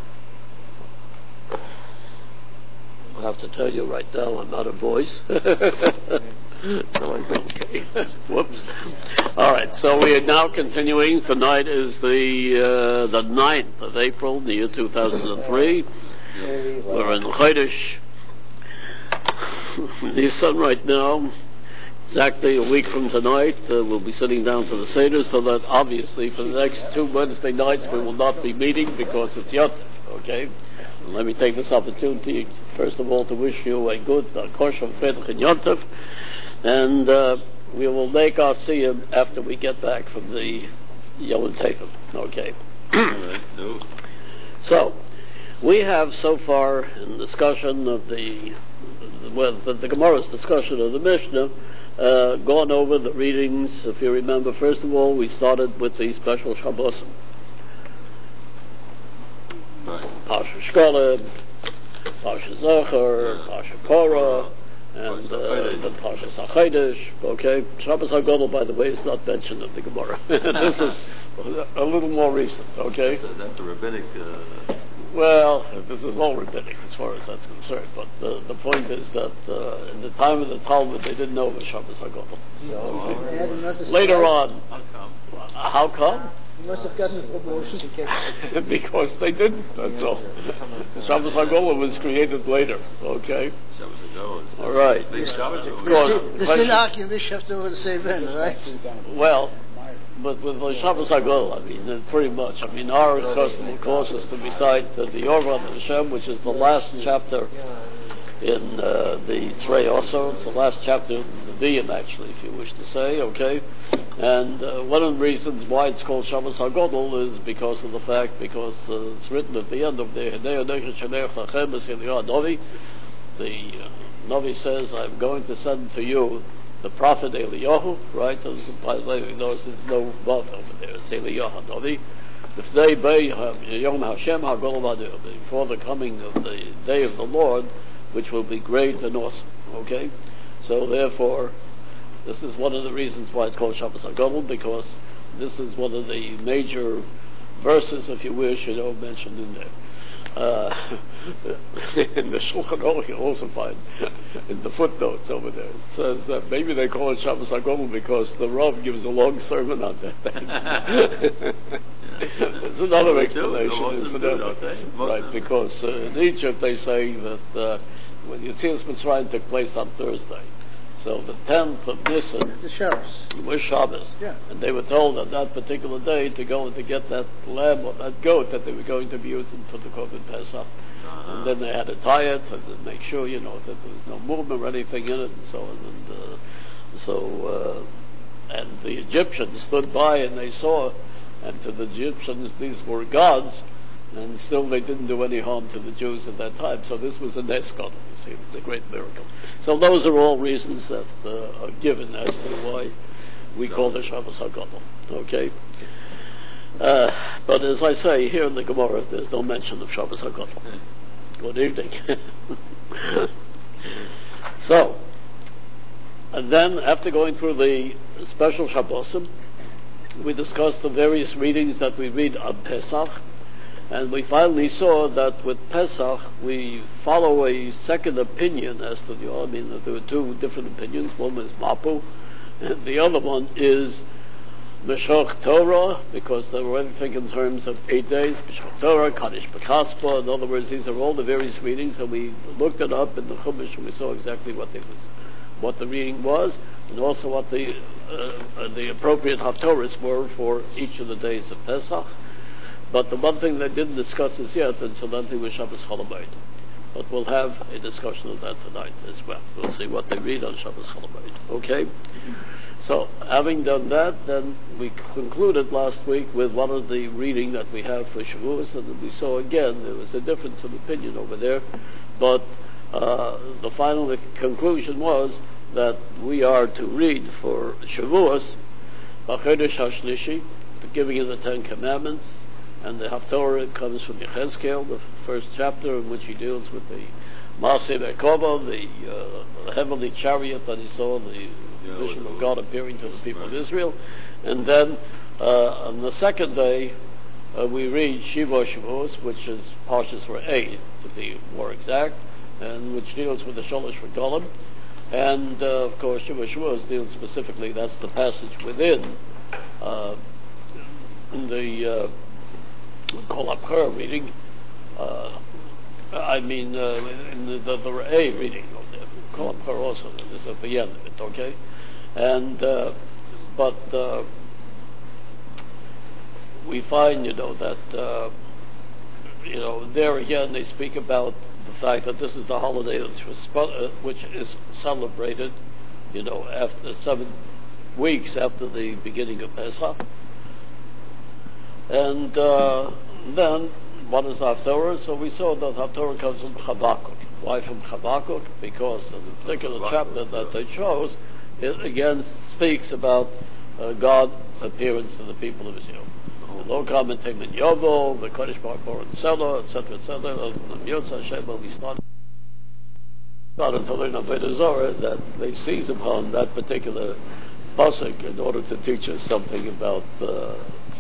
I'll have to tell you right now, I'm not a voice. So I'm okay. Whoops. All right. So we are now continuing. Tonight is the uh, the ninth of April, the year two thousand three. We're in Chodesh Nissan right now, exactly a week from tonight, uh, we'll be sitting down for the Seder, so that obviously for the next two Wednesday nights we will not be meeting because it's Yontif, okay? And let me take this opportunity, first of all, to wish you a good uh, kosher Pesach and Yontif, and uh, we will make our siyum after we get back from the Yom Tov, okay? So, we have so far in discussion of the, well, the, the Gemara's discussion of the Mishnah, uh, gone over the readings. If you remember, first of all, we started with the special Shabbosim. Parsha Shkolim, Parsha Zachor, Parsha Korah, and uh, the Parsha Sachedesh. Okay, Shabbos HaGadol, by the way, is not mentioned in the Gemara. This is a little more recent. Okay, that's a, that's a rabbinic. Uh... Well, this is all rabbinic as far as that's concerned. But the the point is that uh, in the time of the Talmud, they didn't know about Shabbos HaGadol. So, later on, how come? How come? You must have gotten a promotion. Because they didn't, that's all. Shabbos HaGadol was created later, okay? Shabbos HaGadol. All right. They Shabbos The HaGadol. the still argue Bishop over the same end, right? Well, but with the Shabbos HaGadol, I mean, uh, pretty much. I mean, our custom, of course, is to recite uh, the Yorvan Hashem, which is the last chapter in uh, the Tzrei Osor. It's the last chapter in the Diyim, actually, if you wish to say, okay? And uh, one of the reasons why it's called Shabbos HaGadol is because of the fact, because uh, it's written at the end of the Hedei Nechel Shalech Lachem Es Eliyahu Novi. The uh, Novi says, I'm going to send to you the prophet Eliyahu, right? As, by the way, you notice there's no Vav over there. It's Eliyahu Novi. If they be Yom Hashem HaGadol V'Adir, before the coming of the day of the Lord, which will be great and awesome. Okay? So therefore, this is one of the reasons why it's called Shabbos HaGadol, because this is one of the major verses, if you wish, you know, mentioned in there. Uh, in the Shulchan Aruch, you'll also find in the footnotes over there, it says that maybe they call it Shabbos HaGadol because the Rav gives a long sermon on that. There's another explanation, isn't there? Right, because uh, in Egypt they say that uh, when Yetzias Mitzrayim took place on Thursday, so the tenth of Nisan It's the sheriffs. was Shabbos, Yeah. and they were told on that particular day to go and to get that lamb or that goat that they were going to be using for the Korban Pesach. Uh-huh. And then they had to tie it and to make sure, you know, that there was no movement or anything in it, and so on. And uh, so, uh, and the Egyptians stood by and they saw, and to the Egyptians these were gods, and still they didn't do any harm to the Jews at that time. So this was a Neskon, you see, it's a great miracle. So those are all reasons that uh, are given as to why we call it Shabbos HaGadol. Okay? Uh, but as I say, here in the Gemara, there's no mention of Shabbos HaGadol. Good evening. So, and then after going through the special Shabbosim, we discussed the various readings that we read on Pesach, and we finally saw that with Pesach we follow a second opinion as to the, I mean, there were two different opinions. One was Mapu, and the other one is Meshach Torah, because they were everything in terms of eight days. Meshach Torah, Kaddish B'Chaspa. In other words, these are all the various readings, and we looked it up in the Chumash and we saw exactly what they was, what the reading was, and also what the uh, the appropriate Haftorahs were for each of the days of Pesach. But the one thing they didn't discuss is yet, incidentally, was Shabbos Chol Hamoed. But we'll have a discussion of that tonight as well. We'll see what they read on Shabbos Chol Hamoed. Okay? So, having done that, then we concluded last week with one of the reading that we have for Shavuos, and we saw again there was a difference of opinion over there, but uh, the final conclusion was that we are to read for Shavuos B'Chodesh HaShlishi, the giving of the Ten Commandments, and the Haftorah comes from Yechezkel, the first chapter in which he deals with the Maaseh Merkava, the, uh, the heavenly chariot that he saw, the yeah, vision of God appearing to the people right. of Israel. And then uh, on the second day, uh, we read Shiva Shavuos, which is Parshas Re'eh, to be more exact, and which deals with the Sholosh Regalim. And uh, of course, Shiva Shavuos deals specifically, that's the passage within uh, the uh, Kol HaPer reading, uh, I mean, uh, in the, the, the Re'eh reading of them. Kolam Charosa. This is at the end of it, okay? And uh, but uh, we find, you know, that uh, you know there again they speak about the fact that this is the holiday which was uh, which is celebrated, you know, after seven weeks after the beginning of Pesach, and uh, then what is Haftorah? So we saw that Haftorah comes from Habakkuk. Why from Habakkuk? Because the particular chapter that they chose, it again speaks about uh, God's appearance to the people of Israel. The Lo commenting in Yovel, the Kodesh Baruch Hu and Selah, et cetera, et cetera. The Yotza Hashem, we started started to learn Avodah Zorah that they seize upon that particular pasuk in order to teach us something about. Uh,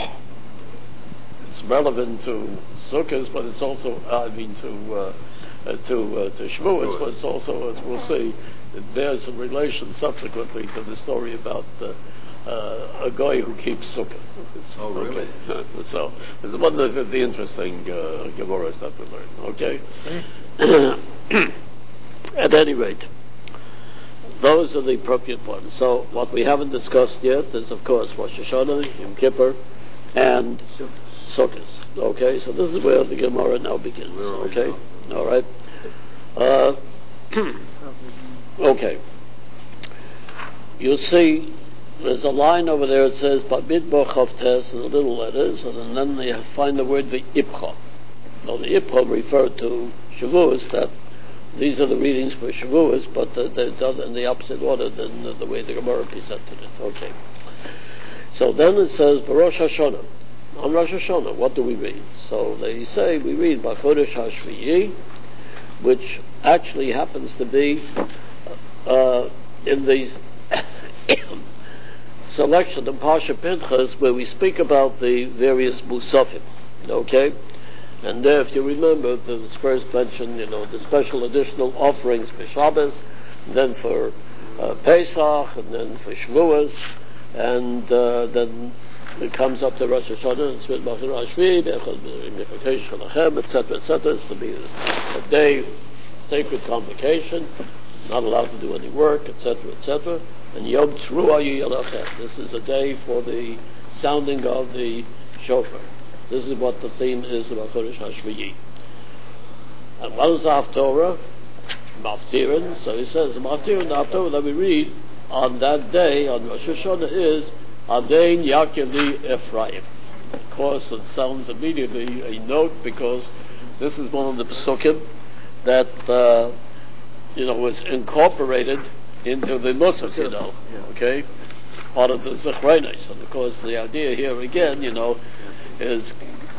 it's relevant to Sukkot, but it's also, I mean, to. Uh, Uh, to uh, to Shavuos, but it's also, as we'll see, it bears a relation subsequently to the story about uh, uh, a guy who keeps sukkah. Oh, really? Okay. So it's one of the, the interesting uh, Gemaras that we learn. Okay. At any rate, those are the appropriate ones. So what we haven't discussed yet is, of course, Rosh Hashanah, Yom Kippur, and Sukkot. Okay. So this is where the Gemara now begins. Okay. All right. Uh, okay. You see, there's a line over there. It says "Bamidbar Chavtes" in the little letters, and then they find the word the Ipcha. Now, the Ipcha referred to Shavuos. That these are the readings for Shavuos, but they're done in the opposite order than the, the way the Gemara presented it. Okay. So then it says Rosh Hashanah. On Rosh Hashanah, what do we read? So they say we read B'chodesh HaShvi'i, which actually happens to be uh, in the selection of Parsha Pinchas where we speak about the various Musafim. Okay? And there, if you remember, there's first mentioned, you know, the special additional offerings for Shabbos, then for uh, Pesach, and then for Shavuos, and uh, then it comes up to Rosh Hashanah, it's with Machir Ashvi, et cetera, et cetera. It's to be a day, sacred convocation, not allowed to do any work, et cetera, et cetera. And Yom Teruah Yelachem. This is a day for the sounding of the shofar. This is what the theme is of Chodesh HaShvi'i. And what is the Haftorah? Maftirin. So he says, the Maftirin, the Haftorah that we read on that day, on Rosh Hashanah, is Adain Yakeli Ephraim. Of course, it sounds immediately a note because this is one of the Pesukim that uh, you know was incorporated into the Musaf, you know. Okay, part of the Zechreines. And of course, the idea here again, you know, is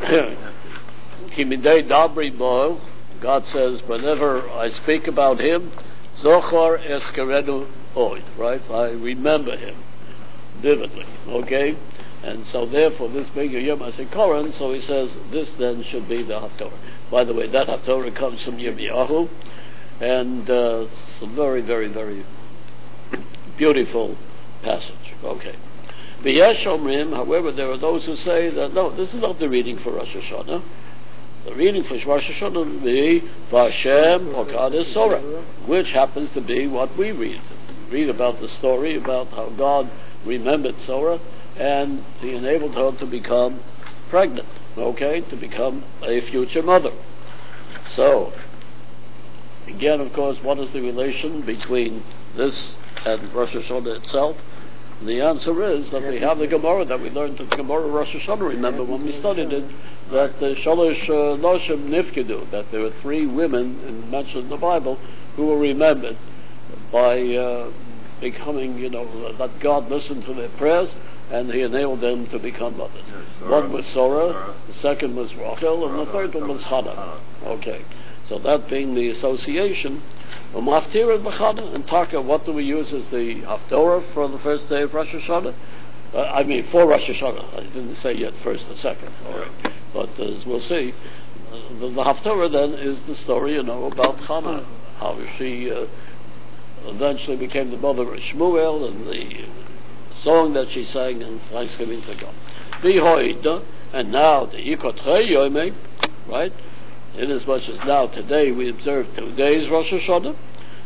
Kimidei Dabri Bo. God says, whenever I speak about Him, Zochar Eskerenu Oid. Right, I remember Him vividly, okay? And so therefore this being a Yom HaZikaron, so he says this then should be the Haftorah. By the way, that Haftorah comes from Yirmiyahu, and uh, it's a very, very, very beautiful passage, okay? V'yesh Omrim, however, there are those who say that, no, this is not the reading for Rosh Hashanah. The reading for Rosh Hashanah will be Vashem Hokad Sorah, which happens to be what we read. We read about the story about how God remembered Sorah, and He enabled her to become pregnant, okay, to become a future mother. So, again, of course, what is the relation between this and Rosh Hashanah itself? And the answer is that we have the Gemara that we learned at the Gemara Rosh Hashanah, remember when we studied it, that the Shalosh Noshim Nifkedu, that there were three women mentioned in the Bible who were remembered by uh, becoming, you know, that God listened to their prayers and He enabled them to become mothers. Yes, one was Sorah, the second was Rachel, and the third one was Hannah. Okay, so that being the association, Maftir and B'Chana and Taka, what do we use as the Haftorah for the first day of Rosh Hashanah? Uh, I mean, for Rosh Hashanah. I didn't say yet first or second. All right. But as we'll see, uh, the, the Haftorah then is the story, you know, about Hannah, how she Uh, eventually became the mother of Shmuel, and the song that she sang in thanksgiving to God. Behold, and now the Yikotrei Yomei, right? Inasmuch as now today we observe two days Rosh Hashanah,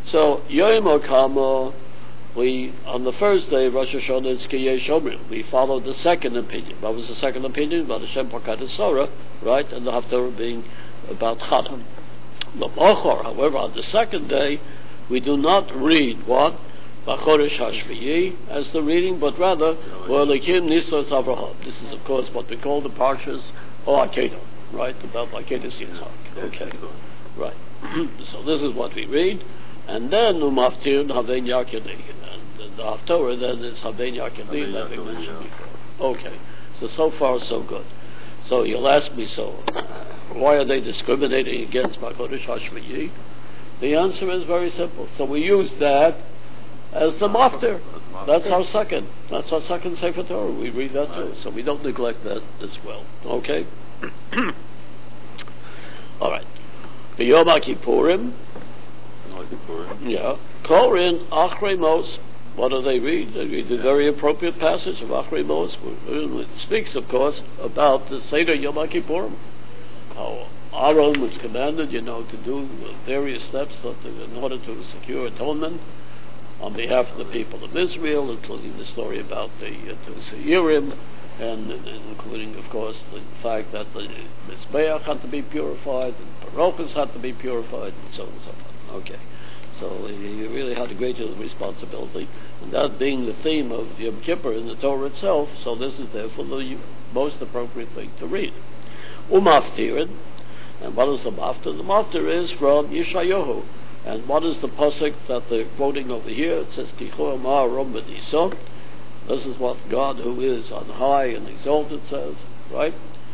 So Yom Okamo, we on the first day Rosh Hashanah is Kiyei Shomrim. We followed the second opinion. What was the second opinion? About Hashem Pakat Sorah, right? And the Haftarah being about Chana. The Bachor, however, on the second day, we do not read what? Bachorish Hashviyi as the reading, but rather V'Elikim Nisos Avraham. This is, of course, what we call the Parshas or Akedah, right? About Akedah Yitzhak. Okay, right. So this is what we read, and then Umaftir Havein Yakedi, and the Haftarah then is Havein Yakedi, like we mentioned before. Okay, so so far so good. So you'll ask me, so why are they discriminating against Bachorish Hashviyi? The answer is very simple. So we use that as the maftir. That's our second. That's our second Sefer Torah. We read that too. So we don't neglect that as well. Okay? All right. B'Yom HaKippurim. Yeah. Korin Achrei Mos. What do they read? They read the very appropriate passage of Achrei Mos. It speaks, of course, about the Seder Yom HaKippurim. How Aaron was commanded, you know, to do various steps in order to secure atonement on behalf of the people of Israel, including the story about the uh, Seirim, and, and including, of course, the fact that the Mizbeach had to be purified, and Parochas had to be purified, and so on and so forth. Okay. So he really had a great deal of responsibility, and that being the theme of Yom Kippur in the Torah itself, so this is therefore the most appropriate thing to read. Umaftirin, and what is the maftir? The maftir is from Yeshayahu. And what is the pasuk that they're quoting over here? It says, Kicho Amar Rom B'Nisa. This is what God, who is on high and exalted, says, right?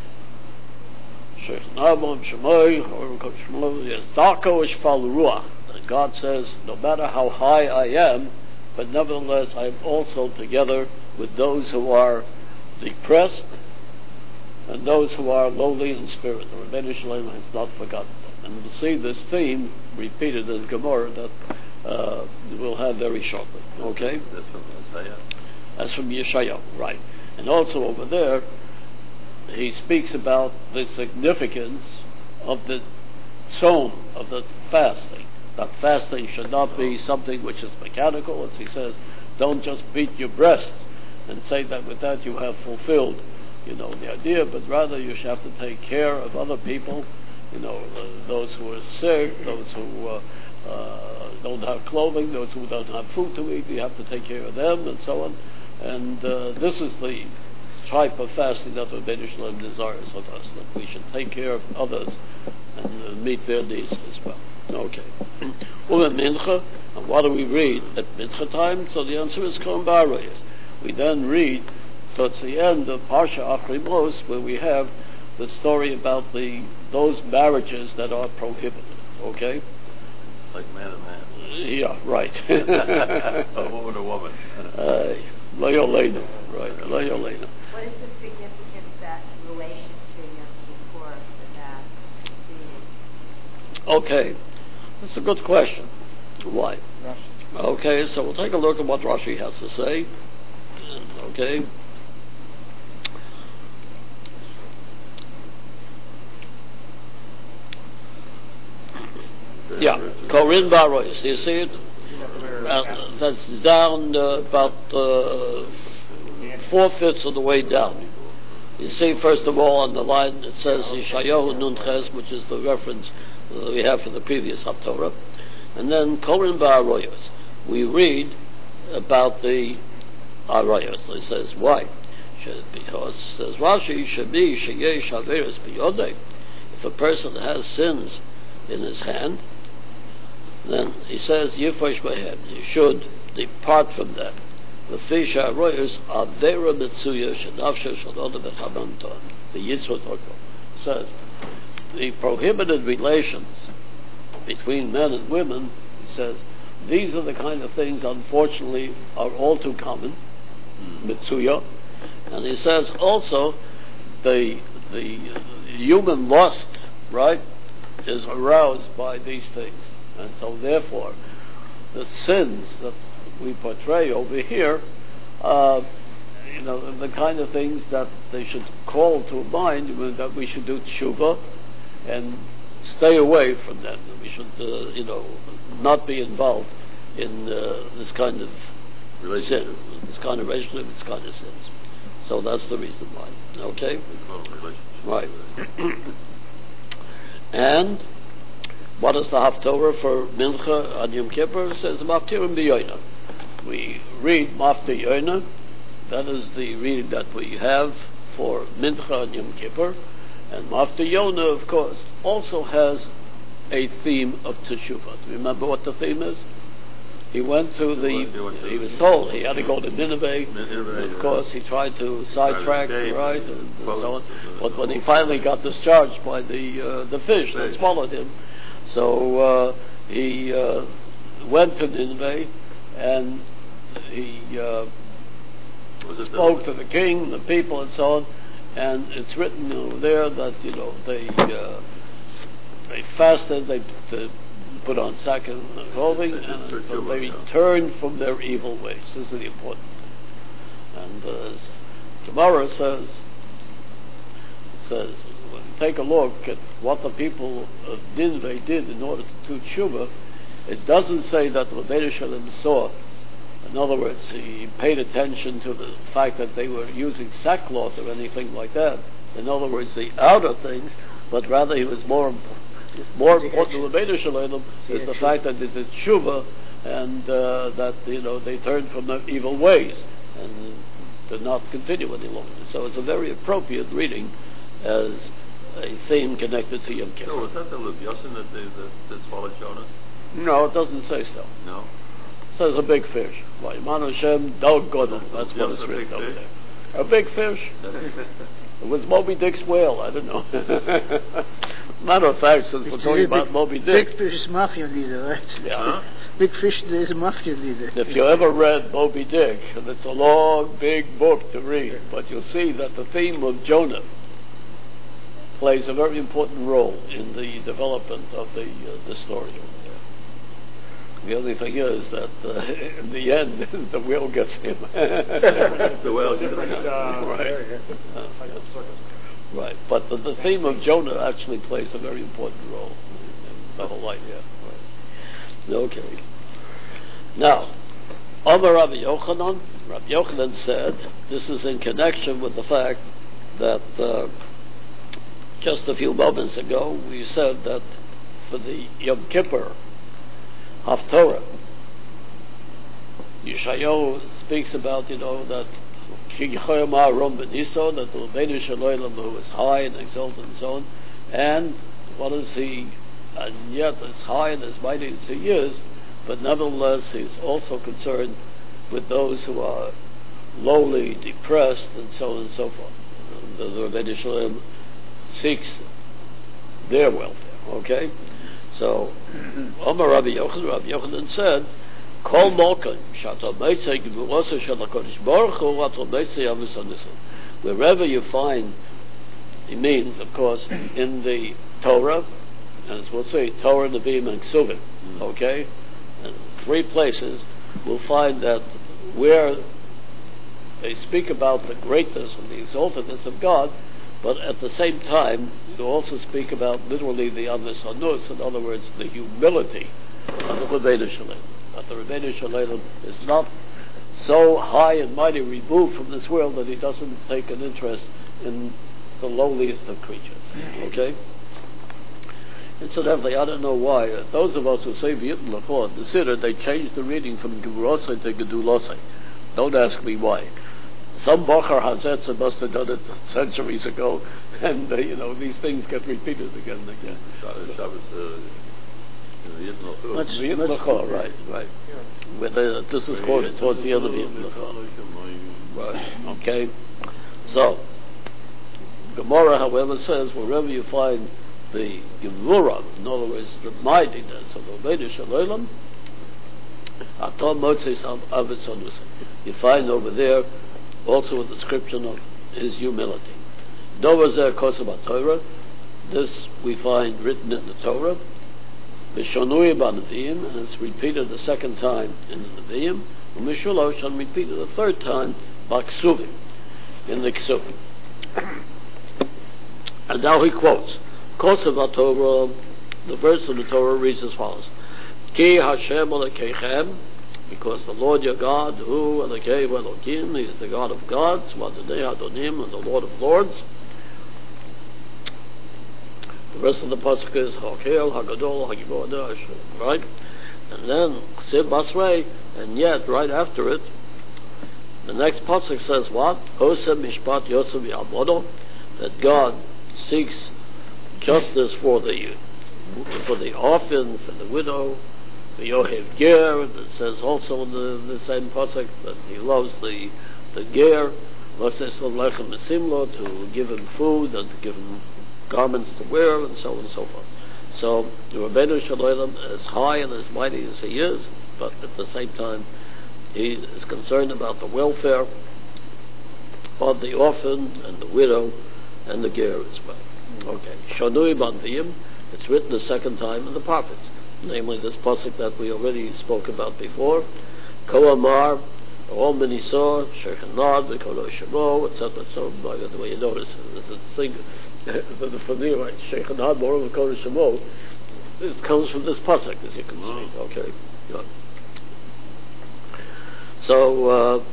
And God says, no matter how high I am, but nevertheless I am also together with those who are depressed and those who are lowly in spirit. The Rebbeinu Shalom has not forgotten them. And we'll see this theme repeated in Gemara that uh, we'll have very shortly. Okay? That's from Isaiah. That's from Yeshayahu, right. And also over there, he speaks about the significance of the tzom, of the fasting. That fasting should not be something which is mechanical. As he says, don't just beat your breast and say that with that you have fulfilled, you know, the idea, but rather you should have to take care of other people, you know, uh, those who are sick, those who uh, uh, don't have clothing, those who don't have food to eat, you have to take care of them, and so on. And uh, this is the type of fasting that the Rebbeinu Shalom desires of us, that we should take care of others and uh, meet their needs as well. Okay. Mincha, and what do we read at Mincha time? So the answer is Kohen Ba'arayos. We then read towards the end of Parsha Achrei Mos, where we have the story about the those marriages that are prohibited. Okay? Like man and man. Yeah, right. A woman to woman. uh, Le'olenu, right? Le'olenu. What is the significance of that in relation to Yom Kippur for that being? Okay, that's a good question. Why? Rashi. Okay, so we'll take a look at what Rashi has to say. Okay. Yeah, Korin Ba'arayos. You see it? Uh, that's down uh, about uh, four fifths of the way down. You see, first of all, on the line it says Yeshayahu Nun Ches, which is the reference uh, we have from the previous Haftorah, and then Korin Ba'arayos. We read about the Arayos. It says why? Because says Rashi, Shemi Sheyesh Averis Biyodei. If a person has sins in his hand, then he says Yifosh Behem. You should depart from them. The fish Arayos Avera Mitzuya Shenafsha Shaloda Bechamanton. The Yitzhot says the prohibited relations between men and women. He says these are the kind of things, unfortunately, are all too common. Mitzuya. And he says also the the human lust, right, is aroused by these things. And so therefore the sins that we portray over here, uh, you know, the kind of things that they should call to mind, that we should do tshuva and stay away from that. We should, uh, you know, not be involved in uh, this kind of sin, this kind of relationship, this kind of sins. So that's the reason why. Okay? Right. And what is the Haftorah for Mincha on Yom Kippur? It says Maftirim B'Yoina. We read Mafti Yoina. That is the reading that we have for Mincha on Yom Kippur. And Mafti Yona, of course, also has a theme of Teshuvah. Remember what the theme is? He went to the, he was told he had to go to Nineveh. Of course, he tried to sidetrack, right, and, and so on. But when he finally got discharged by the uh, the fish that swallowed him, so uh, he uh, went to Nineveh and he uh, spoke to the king, the people, and so on. And it's written over there that you know they uh, they fasted, they. they put on sackcloth and clothing, and so they turn from their evil ways. This is the important thing. And uh, as Gemara says, it says, when you take a look at what the people of Nineveh did in order to do tshuva, it doesn't say that the Rebbeinu Shalom saw. In other words, he paid attention to the fact that they were using sackcloth or anything like that. In other words, the outer things, but rather he was more important. More important to the Rebbeinu Shalom is the fact that they did tshuva and uh, that you know they turned from their evil ways and did not continue any longer. So it's a very appropriate reading as a theme connected to Yom Kippur. No, was that the Lubyosin that they that, that swallowed Jonah? No, it doesn't say so. No. It says a big fish. Vayman Hashem Dog Godel. That's what it's written over there. A big fish. It was Moby Dick's whale. I don't know. Matter of fact, since we're talking about Moby Dick, big fish is mafia leader, right? Yeah. Huh? Big fish there is a mafia leader. If you ever read Moby Dick, and it's a long, big book to read, but you'll see that the theme of Jonah plays a very important role in the development of the uh, the story. The only thing is that uh, in the end, the whale gets him. The whale. Right. Uh, right. But the, the theme of Jonah actually plays a very important role in the whole idea. Right. Okay. Now, Amar Rabbi Yochanan, Rabbi Yochanan said, this is in connection with the fact that uh, just a few moments ago we said that for the Yom Kippur Haftorah, Yeshayahu speaks about, you know, that King Yehoyam Ben Iso, that the Rebbeinu Shalom, who is high and exalted and so on, and what is he, and yet as high and as mighty as he is, but nevertheless he's also concerned with those who are lowly, depressed, and so on and so forth. The, the Rebbeinu Shalom seeks their welfare, okay? So, Omar Rabbi Yochanan, Rabbi Yochanan said, Kol Mokan, Shato Meitzei Gevurosah Shel HaKadosh Baruch Hu, Shato Meitzei Avos HaNisim. Wherever you find, it means, of course, in the Torah, and as we'll say, Torah, Nevi'im, and Ksuvim, okay? And three places, we'll find that where they speak about the greatness and the exaltedness of God, but at the same time, you also speak about literally the Avos HaNus, in other words, the humility of the Rebbeinu Shalom. That the Rebbeinu Shalom is not so high and mighty removed from this world that he doesn't take an interest in the lowliest of creatures. Okay? Incidentally, I don't know why, uh, those of us who say V'yitn L'chor, the Siddur, they changed the reading from Gevurosai to Gedulosai. Don't ask me why. Some Bocher Hazetza must have done it centuries ago, and uh, you know these things get repeated again and again. Shabbos, V'yitn L'chor, right, right. With, uh, this is quoted towards the end of V'yitn L'chor. Right. Okay. So, Gemara, however, says wherever you find the Gevurah, in other words, the mightiness of the Rebbeinu Shalom, Atom Motzei Avos HaNus. You find over there also a description of his humility. Dovazer Kosav Torah. This we find written in the Torah. V'shonui b'Nevi'im, and it's repeated the second time in the Nevi'im. V'mishulosh, and repeated the third time b'Ksuvim, in the Ksuvim. And now he quotes Kosav Torah the verse of the Torah reads as follows: Ki Hashem Elokeichem, because the Lord your God, who Elokei Elokim, He is the God of gods, Vadonei Adonim, and the Lord of lords. The rest of the pasuk is Hakel, Hagadol, Hagibor, Hashem, right? And then Chsiv Basrei, and yet right after it, the next pasuk says what? Osem Mishpat Yosef Yavodo, that God seeks justice for the for the orphan, for the widow, for Yohev Ger. It says also in the, the same pasuk that He loves the the ger, to give him food and to give him garments to wear, and so on and so forth. So the Rabbeinu Shalom, as high and as mighty as He is, but at the same time He is concerned about the welfare of the orphan and the widow and the ger as well. Okay. Shanui Banviyim, it's written the second time in the prophets, namely this pasuk that we already spoke about before. Ko Amar, All Menisor, Shechanad, V'Kolo Shemo, et cetera. So by the way, you notice there's a thing for me, right? Shechanad, Mor V'Kolo Shemo. This comes from this pasuk, as you can see. Okay. Yeah. So. Uh,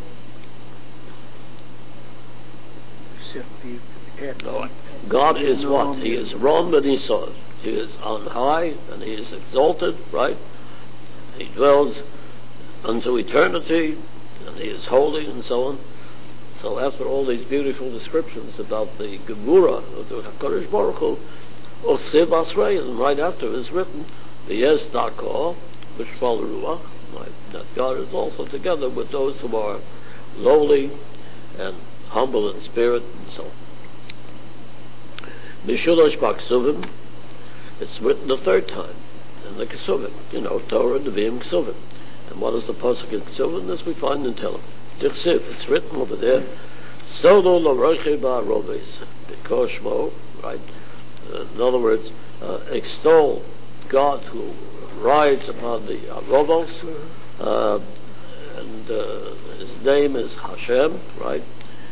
No, God is what? He is Ron Benisod. He is on high and He is exalted, right? He dwells unto eternity and He is holy and so on. So after all these beautiful descriptions about the Gemura of the HaKadosh Baruch Hu, Chsiv Basrei, and right after is written, V'yes Dako, V'shval Ruach, right? That God is also together with those who are lowly and humble in spirit and so on. Mishulosh Baksuvim, it's written the third time in the Kesuvim, you know, Torah, Nevi'im, Kesuvim. And what is the pasuk in Kesuvim? This we find in Tehillim. Dichsiv, it's written over there, Solo lo roshi ba'arobes, B'koshmo, right? Uh, in other words, uh, extol God who rides upon the Arobos, uh, and uh, His name is Hashem, right?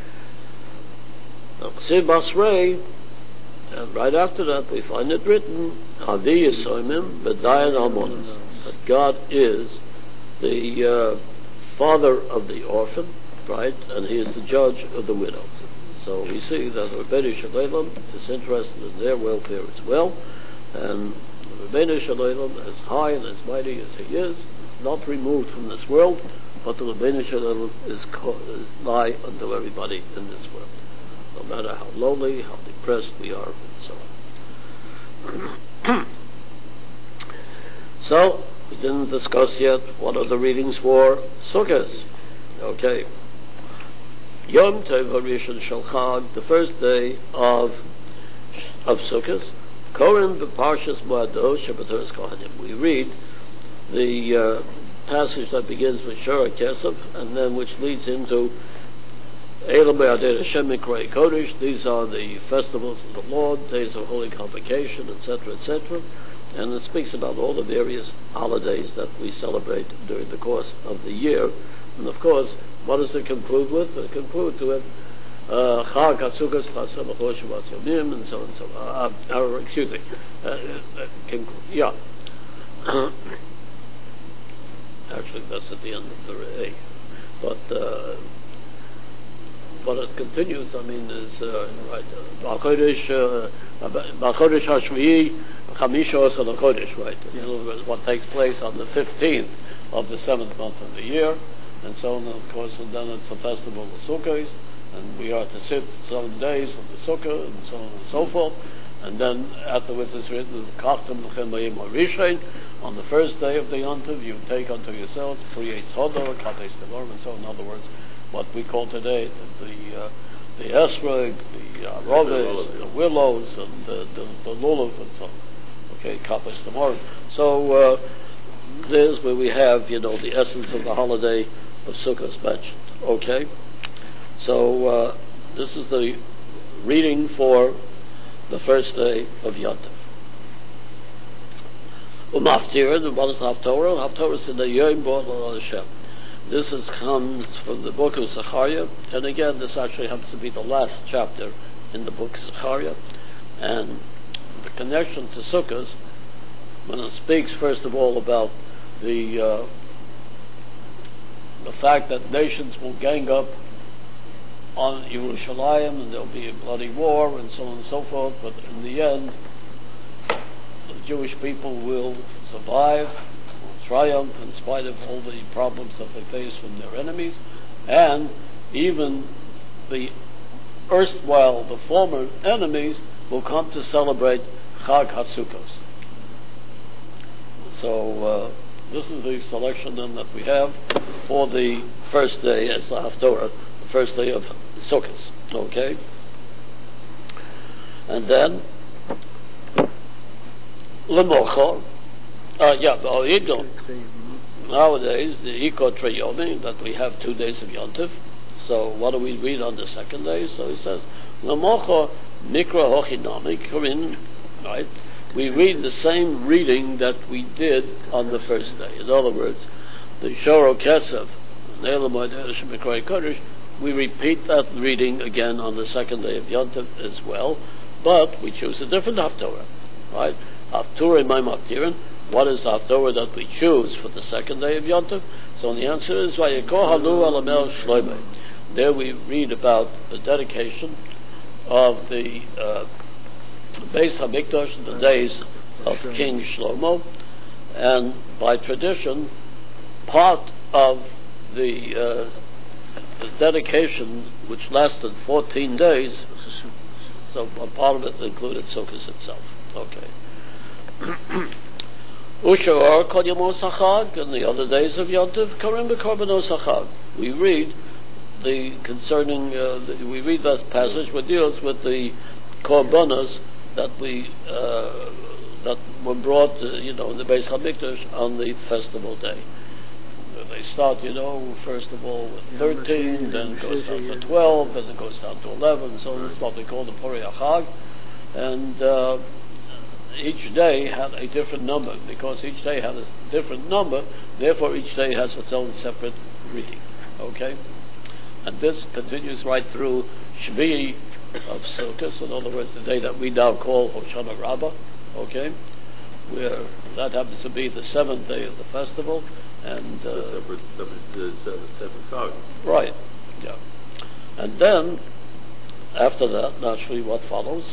Chsiv Basrei, and right after that we find it written, Avi Yisoimim B'dayan Almonas, that God is the uh, father of the orphan, right, and He is the judge of the widow. So we see that Rabbeinu Shalom is interested in their welfare as well, and Rabbeinu Shalom, as high and as mighty as He is, is not removed from this world, but the Rabbeinu Shalom is, co- is nigh unto everybody in this world, no matter how lonely, how depressed we are, and so on. So, we didn't discuss yet what are the readings for Sukkot. Okay. Yom Tov HaRishon Shel Chag, the first day of of Sukkot. Koren b'Parshas Moado Shabbatos Kohanim. We read the uh, passage that begins with Shara Kesef, and then which leads into Elam Be'adei Hashem Mikrei Kodesh. These are the festivals of the Lord, days of holy convocation, et cetera, et cetera. And it speaks about all the various holidays that we celebrate during the course of the year. And of course, what does it conclude with? It concludes with Chag HaSukkos Chasam Achor Shabbat Yomim, and so on and so on. Uh, uh, excuse me. Uh, uh, conclu- yeah. Actually, that's at the end of the A. But uh, but it continues. I mean, is uh, right. B'Chodesh B'Chodesh Hashvi'i Chamishos HaChodesh. Right. In other words, what takes place on the fifteenth of the seventh month of the year, and so on. Of course, and then it's the festival of Sukkot, and we are to sit seven days of the Sukkah, and so on and so forth. And then afterwards it's written, on the first day of the Yontiv, you take unto yourselves three eighths hodor, kates devorim, and so on. In other words, what we call today the the, uh, the esrog, the uh, roves, the willows, and the the, the lulav, and so on. Okay, kates devorim. So uh, there's where we have, you know, the essence of the holiday of Sukkot mentioned. Okay, so uh, this is the reading for the first day of Yontif. Umaftirin, and what is Haftorah? Haftorah is in the Yom Bo Hashem. This is, comes from the book of Zechariah, and again, this actually happens to be the last chapter in the book of Zechariah. And the connection to Sukkot when it speaks first of all about the uh, the fact that nations will gang up on Yerushalayim and there'll be a bloody war and so on and so forth, but in the end the Jewish people will survive, will triumph in spite of all the problems that they face from their enemies, and even the erstwhile, the former enemies will come to celebrate Chag HaSukkos. So uh, this is the selection then that we have for the first day as the Haftorah, the first day of Sukkot. Okay? And then L'mochor, uh, yeah, oh, Idgon. Nowadays, the Ikot Treyomi, that we have two days of Yontif. So what do we read on the second day? So he says, L'mochor Nikra Hochinami, Korin, right? We read the same reading that we did on the first day. In other words, the Shoro Kesef, we repeat that reading again on the second day of Yontif as well, but we choose a different Haftorah, right? Haftorah Maim Haftirin. What is the Haftorah that we choose for the second day of Yontif? So the answer is Vayikor Halu Alamel Shloimeh. There we read about the dedication of the uh, Beis Hamikdash, the days of King Shlomo, and by tradition, part of the, uh, the dedication, which lasted fourteen days, so a part of it included Sukkot itself. Okay. Ushar Kol Yamos HaChag, and the other days of Yontif, Karim B'Korbanos HaChag. We read the concerning, uh, the, we read that passage which deals with the korbanos that we uh, that were brought, uh, you know, in the Beis Hamikdash on the festival day. They start, you know, first of all with thirteen, then it goes down to twelve, and it goes down to eleven. So this is what we call the Pori HaChag, and uh, each day had a different number, because each day had a different number. Therefore, each day has its own separate reading. Okay. And this continues right through Shvi'i of Sukkot, in other words, the day that we now call Hoshana Rabbah, okay, where that happens to be the seventh day of the festival, and uh, the separate, separate, separate, separate Chag. Right, yeah. And then, after that, naturally, what follows?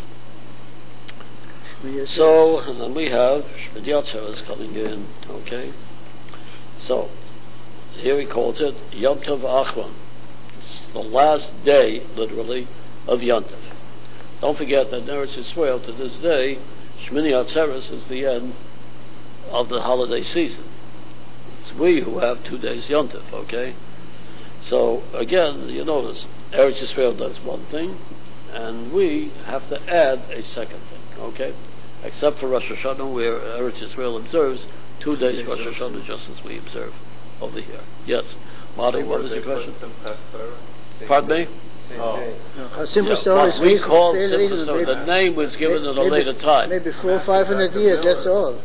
So, and then we have Shmini Atzeres coming in, okay. So, here he calls it Yom Tov Achron. The last day, literally, of Yontif. Don't forget that in Eretz Yisrael, to this day, Shmini Atzeres is the end of the holiday season. It's we who have two days Yontif, okay? So, again, you notice, Eretz Yisrael does one thing, and we have to add a second thing, okay? Except for Rosh Hashanah, where Eretz Yisrael observes two days Rosh Hashanah, just as we observe over here. Yes. Marty, what was your question? Pardon me? Oh. No, Simchas Yeah, Torah what is we recent- call fairly Simchas recent, Torah, maybe- the name was given at a maybe- later time. Maybe four or five hundred years, that's all.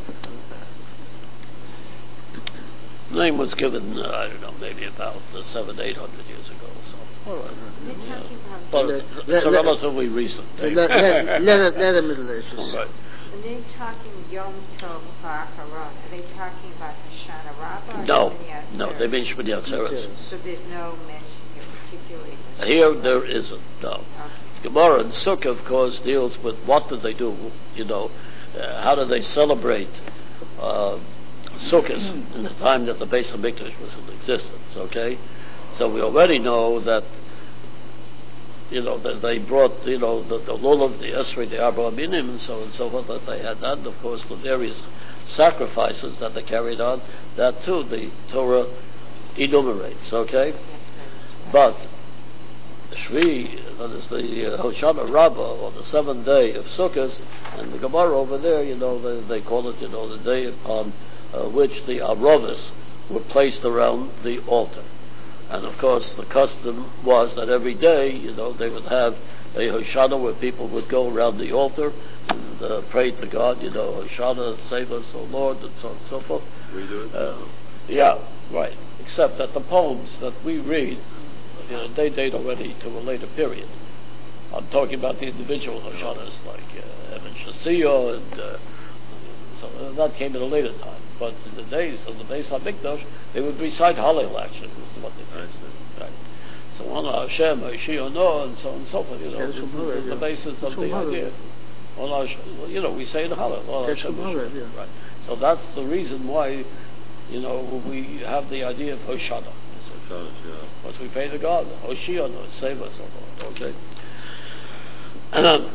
The name was given, uh, I don't know, maybe about uh, seven, eight hundred years ago or so. All right. They're Yeah. talking about But Let- it's let- a let- relatively recent thing. Let, let, let, let the Middle Ages. All right. when they're talking Yom Tov V'Acharon, are they talking about Hoshana Rabbah? or No, Shmini no, Atzeres? they mean Shmini Atzeres. So there's no mention here particularly. of Here Shmini. there isn't, no. Okay. Gemara and Sukkah, of course, deals with what did they do, you know, uh, how did they celebrate uh, Sukkot in the time that the Beis Hamikdash was in existence, okay? So we already know that, you know, that they brought, you know, the, the lulav, the esrei, the arba minim, and so on and so forth, that they had that, and of course the various sacrifices that they carried on, that too the Torah enumerates, okay? But Shvi, that is the uh, Hoshana Rabbah, or the seventh day of Sukkot, and the Gemara over there, you know, they, they call it, you know, the day upon uh, which the Arovis were placed around the altar. And of course, the custom was that every day, you know, they would have a Hoshana where people would go around the altar and uh, pray to God, you know, Hoshana, save us, O Lord, and so on and so forth. We do it. Uh, yeah, right. Except that the poems that we read, you know, they date already to a later period. I'm talking about the individual Hoshanas, like uh, Evan Shasiyah and uh, So uh, that came at a later time. But in the days of the Beis HaMikdash, they would recite Hallel, actually. This is what they did. Right. So on Hashem, Hashem, and so on and so forth. You know, That's this is Hallel, the yeah. basis That's of the Hallel. idea. On Hashem, you know, we say in Hallel. on That's Hashem, Hallel, Hashem. yeah. Right. So that's the reason why, you know, we have the idea of Hoshana. Once we pray to God, Hoshana, save us, O Lord. Okay. Um,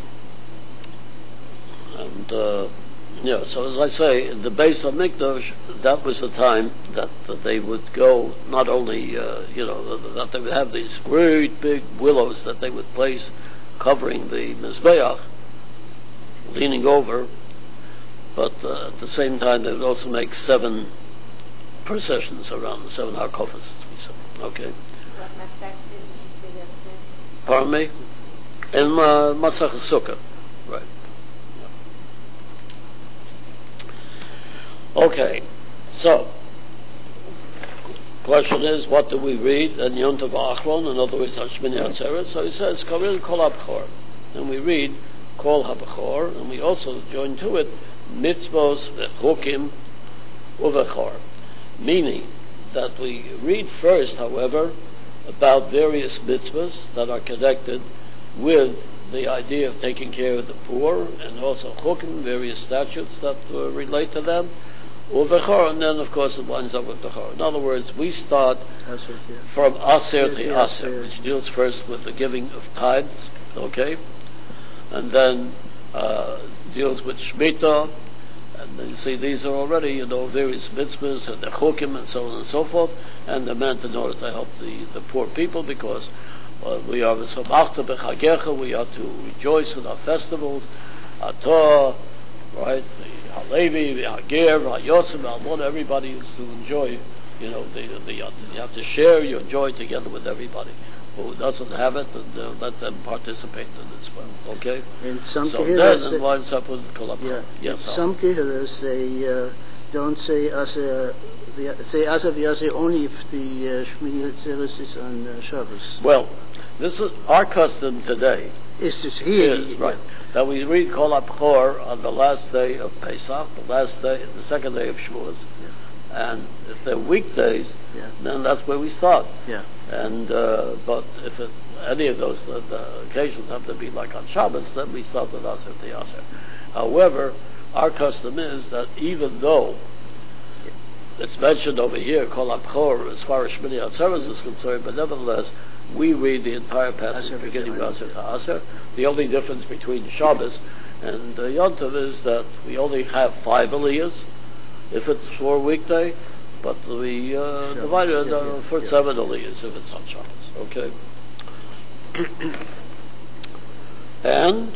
and uh, yeah, so as I say, the Beis HaMikdash, that was the time that, that they would go. Not only uh, you know that they would have these great big willows that they would place covering the Mizbeach, leaning over, but uh, at the same time they would also make seven processions around the seven Harkofas, as we say. Okay. What Masech did you say that's it? Pardon me? In uh, Masach Sukkah, right. Yeah. Okay, so, question is, what do we read in Yom Tov Achron, in other words, on Shmini Atzeres? So he says, Kavil Kol HaBechor, and we read Kol HaBechor, and we also join to it Mitzvos V'Chukim Uvechor, meaning that we read first, however, about various mitzvahs that are connected with the idea of taking care of the poor, and also chukim, various statutes that uh, relate to them, uvechor, and then of course it winds up with bechor. In other words, we start Aser, yeah. from aser to Yeah, aser, yeah. which deals first with the giving of tithes, okay, and then uh, deals with shmita, and you see these are already, you know, various mitzvahs and the chukim and so on and so forth, and they're meant in order to help the, the poor people, because Uh, we are so b'chagecha, we are to rejoice in our festivals, Atah, right, the Halevi, the Hager, the Hayosim, Almon, everybody is to enjoy, you know, the, the, you have to share your joy together with everybody. Who doesn't have it, and uh, let them participate in this one, okay? In some So Kehillas, then it winds up with Kolab. yeah, Yes, in some Kehillas, they uh, don't say Aser, say Aser v'Aser only if the uh, Shmini Atzeres is on uh, Shabbos. well, this is our custom today. It's just here. Is, yeah. right. That we read Kol HaBechor on the last day of Pesach, the last day, the second day of Shavuos. Yeah. And if they're weekdays, Yeah. then that's where we start. Yeah. And uh, but if it, any of those the, the occasions have to be like on Shabbos, then we start with Aser to Aser. However, our custom is that even though it's mentioned over here, Kol HaBechor, as far as Shmini Atzeres is concerned, but nevertheless, we read the entire passage Aser beginning with v'Aser. Aser to Aser. The only difference between Shabbos and uh, Yom Tov is that we only have five aliyahs if it's for a weekday, but we uh, Sure. divide it Yeah, uh, yeah, for yeah. seven aliyahs if it's on Shabbos. Okay. And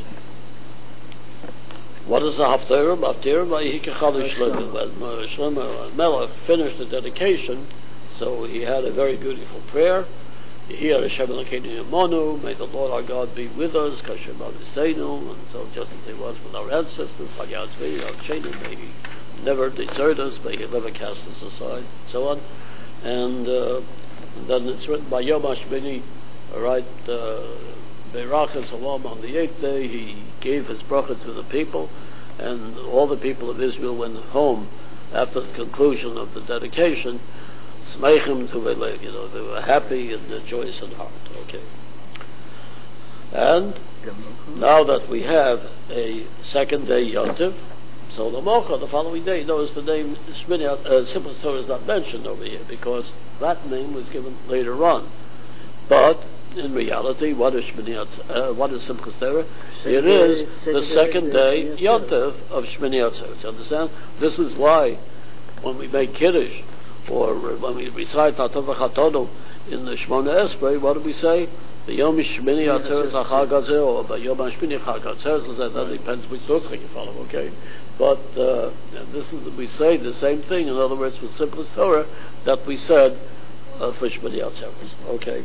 what is the Haftarah? Haftarah, Vayikachal Shlomo. When uh, Shlomo Melech finished the dedication, so he had a very beautiful prayer. Here, Hashem Elokeinu Yamonu, may the Lord our God be with us, Kashem Aviseinu, and so just as he was with our ancestors, Hayat Vei, our Shenu, may he never desert us, may he never cast us aside, and so on. And, uh, and then it's written by Yom HaShmini, right, Beirachas Olam, on the eighth day, he gave his bracha to the people, and all the people of Israel went home after the conclusion of the dedication, Smeichim to Velev, you know, they were happy and joyous in heart, okay. And now that we have a second day Yom Tov, so the Mocha, the following day, notice the name Shmini, uh, Simchas Torah is not mentioned over here because that name was given later on. But in reality, what is Shmini, uh, what is Simchas Torah? It is the second day Yom Tov of Shmini Atzeres. You understand? This is why when we make Kiddush, or when we recite Atov V'Chatonu in the Shmona Esrei, what do we say? The Yom Shmini Atzeres HaChag Hazeh, or the Yom HaShmini Chag Atzeres, that depends which nusach you follow, okay? But uh, this is, we say the same thing, in other words, with Simchas Torah, that we said uh, for Shmini Atzeres, okay?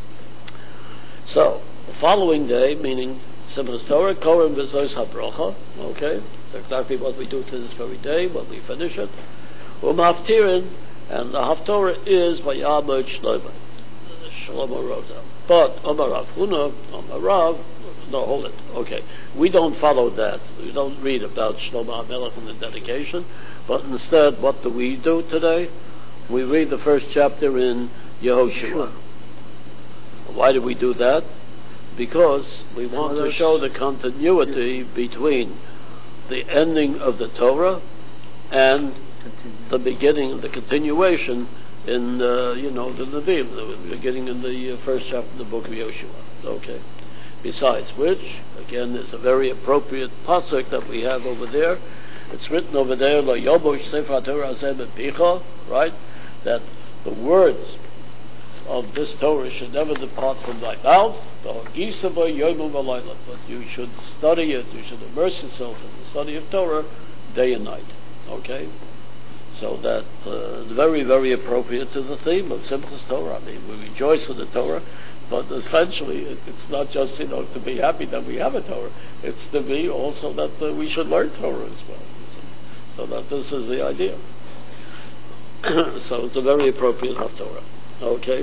So, the following day, meaning Simchas Torah, Kohen V'Zois HaBrocha, okay? It's exactly what we do to this very day, when we finish it. Umaftirin, and the Haftorah is Vayamod Shlomo. Shlomo wrote down. But Omar Rav Huna, Omar Rav, no, hold it. Okay. We don't follow that. We don't read about Shlomo HaMelech and the dedication, but instead, what do we do today? We read the first chapter in Yehoshua. Why do we do that? Because we want to show the continuity between the ending of the Torah and the beginning of the continuation in, uh, you know, the Nevi'im, the beginning in the uh, first chapter of the book of Yehoshua. Okay. Besides which, again, there's a very appropriate pasuk that we have over there. It's written over there, Lo Yobosh Sefer Torah Hazeh Bepicha, right? That the words of this Torah should never depart from thy mouth, but you should study it, you should immerse yourself in the study of Torah day and night. Okay? So that uh, is very, very appropriate to the theme of Simchas Torah. I mean, we rejoice in the Torah, but essentially it, it's not just, you know, to be happy that we have a Torah. It's to be also that uh, we should learn Torah as well. So, so that this is the idea. So it's a very appropriate Haftorah. Okay?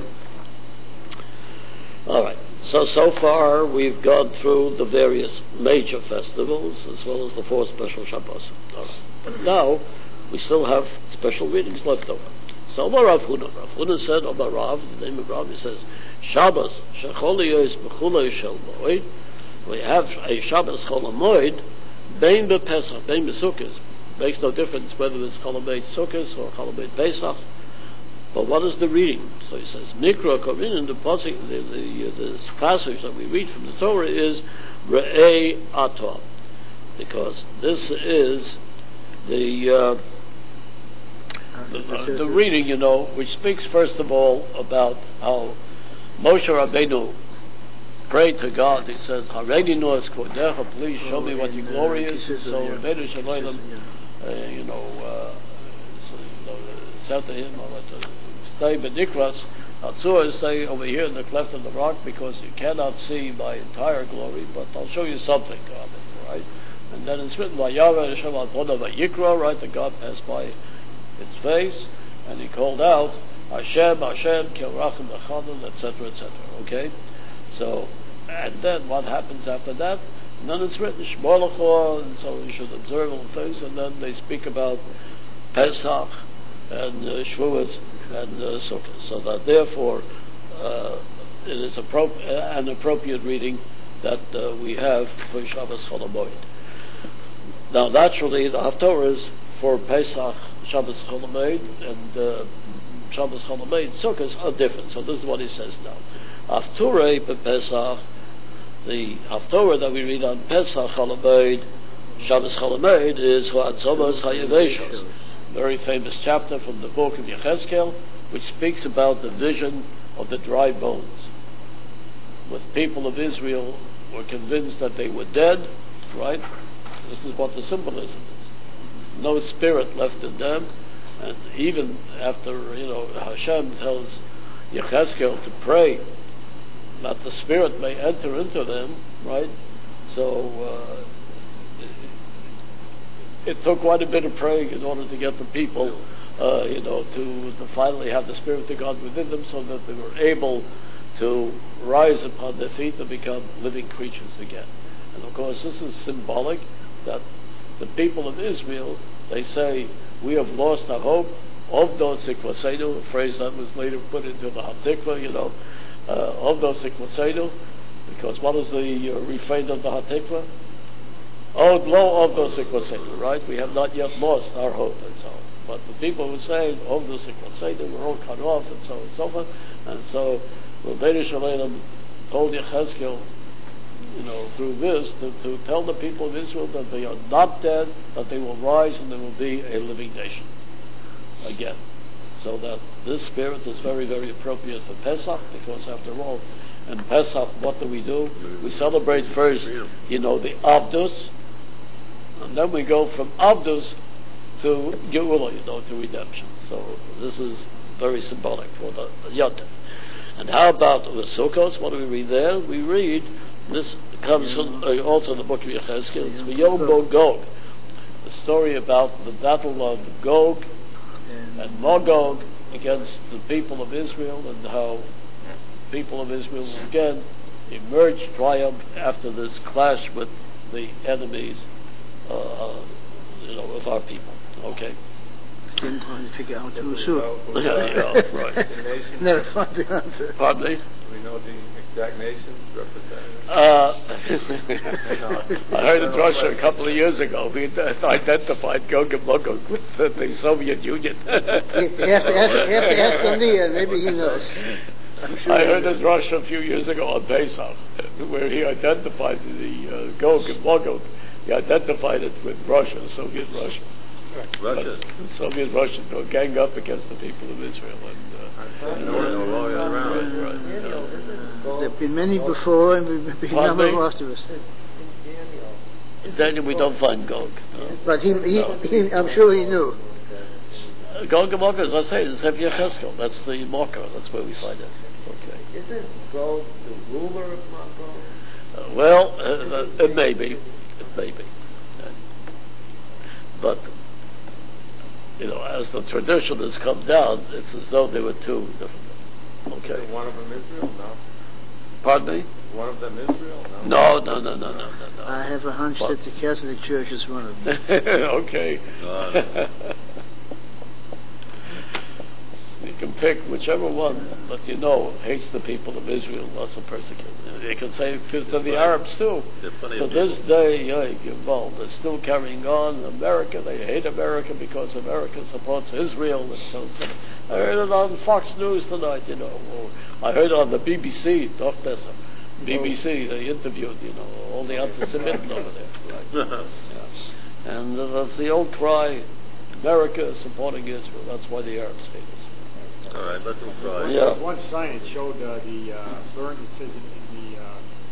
All right. So, so far we've gone through the various major festivals as well as the four special Shabbos. All right. But now we still have special readings left over. So Omar Rav Huna, Rav Huna said, Omar Rav, the name of Rav, he says, Shabbos, Shechol Yos B'chulei Shel Moed, we have a Shabbos Chol HaMoed, Bein BePesach, Bein BeSukkos. Makes no difference whether it's Chol HaMoed Sukkos or Chol HaMoed Pesach. But what is the reading? So he says, Mikra Korin, the, the, the, the passage that we read from the Torah is Re'ei Atah. Because this is the, uh, the, uh, the reading, you know, which speaks first of all about how Moshe Rabbeinu prayed to God. He says, Hareini noas kvodecha, please show me what your glory is. So Rabbeinu Shalom, uh, you know, uh, so, you know, said to him, stay benikras, Atzur, stay over here in the cleft of the rock, because you cannot see my entire glory, but I'll show you something of it, right? And then it's written, Vayara Hashem al Ponav Vayikra, right? The God passed by its face, and he called out, Hashem, Hashem, Kirachim Echadon, et cetera, et cetera. Okay? So, and then what happens after that? And then it's written, Shmor Lecho, and so you should observe all things, and then they speak about Pesach, and uh, Shavuos, and uh, Sukkot. So that therefore, uh, it is appro- an appropriate reading that uh, we have for Shabbos Chol HaMoed. Now, naturally, the Haftorahs for Pesach, Shabbos Chol HaMoed, and uh, Shabbos Chol HaMoed, Sukkot are different. So this is what he says now. Haftorah Pesach, the Haftorah that we read on Pesach Chol HaMoed, Shabbos Chol HaMoed, is Ha'atzomos Hayaveshos, very famous chapter from the book of Yechezkel, which speaks about the vision of the dry bones. When the people of Israel were convinced that they were dead, right? This is what the symbolism is. No spirit left in them, and even after, you know, Hashem tells Yechezkel to pray that the spirit may enter into them, right? So uh, it, it took quite a bit of praying in order to get the people, uh, you know, to, to finally have the Spirit of God within them, so that they were able to rise upon their feet and become living creatures again. And of course, this is symbolic that the people of Israel, they say, we have lost our hope. Ovdo Sikvaseinu, a phrase that was later put into the Hatikva, you know, Ovdo Sikvaseinu, because what is the uh, refrain of the Hatikva? Oh, lo Ovdo Sikvaseinu, right? We have not yet lost our hope, and so on. But the people were saying, Ovdo Sikvaseinu, we're all cut off, and so on and so forth. And so, Rabbeinu Shalom told Yechezkel, you know, through this, to, to tell the people of Israel that they are not dead, that they will rise and there will be a living nation again. So that this spirit is very, very appropriate for Pesach, because after all, in Pesach, what do we do? We celebrate first, you know, the Avdus, and then we go from Avdus to Geula, you know, to redemption. So this is very symbolic for the, the Yotif. And how about the Sukkos? What do we read there? We read, this comes from, uh, also in the book of Yechezkel, it's Yom Gog, the story about the battle of Gog and Magog against the people of Israel, and how the people of Israel again emerge triumph after this clash with the enemies, uh, you know, of our people. Okay. Didn't trying to figure out who's who. Yeah, yeah, right. The nations, Never found the answer. Pardon me? do we know the exact nations represented? Uh, I heard in Russia a couple of years ago, we identified Gog and Magog with the, the Soviet Union. You have to ask, you have to ask O'Neill, maybe he knows. I'm sure I he heard knows. in Russia a few years ago on Pesach, where he identified the uh, Gog and Magog. He identified it with Russia, Soviet Russia. Russia. But Soviet Russia will gang up against the people of Israel. And, uh, No, no lawyers around. right, right, yeah. There have been many before and there have been a Pardon number me? afterwards. In Daniel, we don't find Gog. No. But he, he, he, I'm sure he knew. Uh, Gog and Magog, as I say, is Sefer Yechezkel. That's the marker. That's where we find it. Okay. Isn't Gog the ruler of Magog? Uh, well, uh, it may be. It may be. Uh, but, you know, as the tradition has come down, it's as though there were two different. Okay. Is one of them Israel? No. Pardon me? One of them Israel? No, No. no, no, no, no, no, no. I have a hunch But- that the Catholic Church is one of them. Okay. No, You can pick whichever one, but you know, hates the people of Israel, lots of persecution. They can say it to the Right. Arabs too. There are plenty To of this people. day, yeah, well, they're still carrying on. America, they hate America because America supports Israel and so on. I heard it on Fox News tonight, you know. Or I heard it on the B B C, Doch Besser. B B C, they interviewed, you know, all the anti-Semitic over there. Right. Yeah. And uh, that's the old cry, America is supporting Israel. That's why the Arabs hate us. All right, let them try. Yeah. One sign it showed uh, the uh, burn. It says in, in the uh,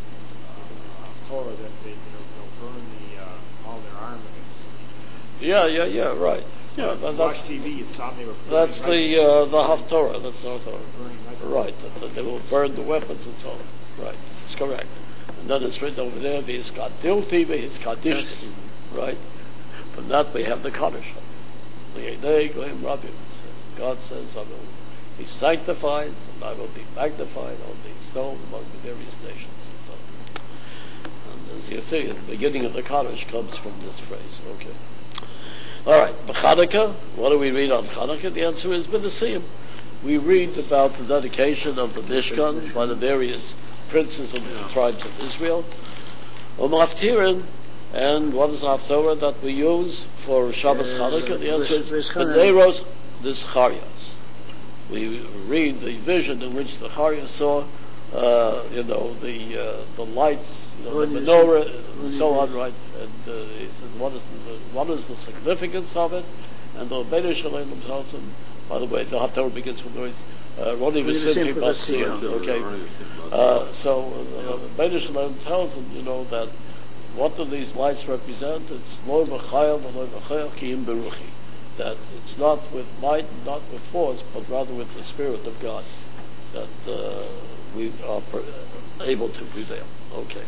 uh, Torah that they you know, they'll burn the uh, all their armaments. Yeah, yeah, yeah, right. Yeah, that, Watch that's T V. You saw they were. that's burning the uh, the Haftorah. That's the Haftorah. burning nitrogen. Right, that, that they will burn the weapons and so on. Right, that's correct. And then it's written over there, V'yiskadilti v'yiskadishti. Right? From that we have the Kaddish. L'yedei goyim rabim. It says, God says, I will be sanctified, and I will be magnified, I will be extolled among the various nations. And, so on. And as you see, the beginning of the Kaddish comes from this phrase. Okay. All right, Chanukah, what do we read on Chanukah? The answer is B'Nesim. We read about the dedication of the Mishkan by the various princes of the tribes of Israel. Umaftirin, and what is the Haftorah that we use for Shabbos Uh, Chanukah? The answer is Ves- B'Neiros Zecharias. We read the vision in which Zechariah saw, uh, you know, the uh, the lights, you know, What the is menorah, it? What and is so it? on, right? And uh, he says, what is the what is the significance of it? And the Rebbeinu Shalom tells him, by the way, the Haftarah begins with the words, uh, Roni v'simchi b'asiyah, okay? Uh, so uh, the Rebbeinu Shalom tells him, you know, that what do these lights represent? It's lo v'chayil v'lo v'chayil ki im beruchi. That it's not with might, not with force, but rather with the Spirit of God that uh, we are per- able to prevail. Okay.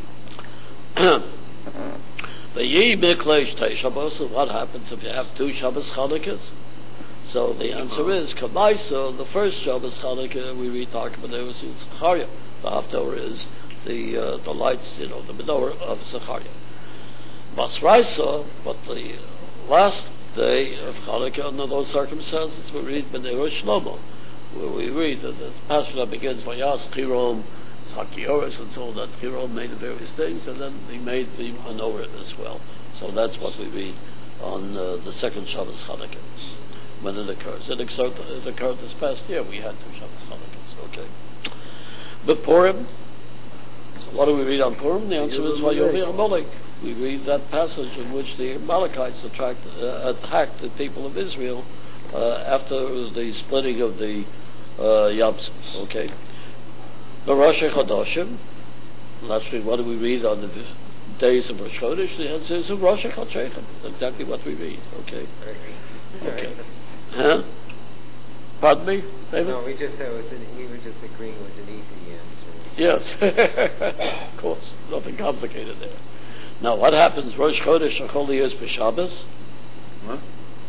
The Yi Miklesh Tei Shabbos, what happens if you have two Shabbos Chanukahs? So the answer is, Kamaisa, the first Shabbos Chanukah, we read Tarkabadeus in Zechariah. The Haftorah is the uh, the lights, you know, the menorah of Zechariah. Basraisa, but the last day of Chanukah, under those circumstances, we read B'nei Shlomo, where we read that the passage that begins by Yas Chirom, Tzachioris, and so on, that Chirom made the various things, and then he made the menorah as well. So that's what we read on uh, the second Shabbos Chanukah, when it occurs. It occurred, it occurred this past year, we had two Shabbos Chanukahs, okay. But Purim, so what do we read on Purim? The answer is Vayomi Amalek. We read that passage in which the Amalekites attract, uh, attacked the people of Israel uh, after the splitting of the uh, Yam Suf. Okay. The Rosh Chodesh. Naturally, what do we read on the days of Rosh Chodesh? The answer is Rosh Chodesh. Exactly what we read. Okay. Okay. Huh? Pardon me, David? No, we just said it was an, we were just agreeing it was an easy answer. Yes, of course, nothing complicated there. Now, what happens? Rosh Chodesh Achol Yos b'Shabbos. What?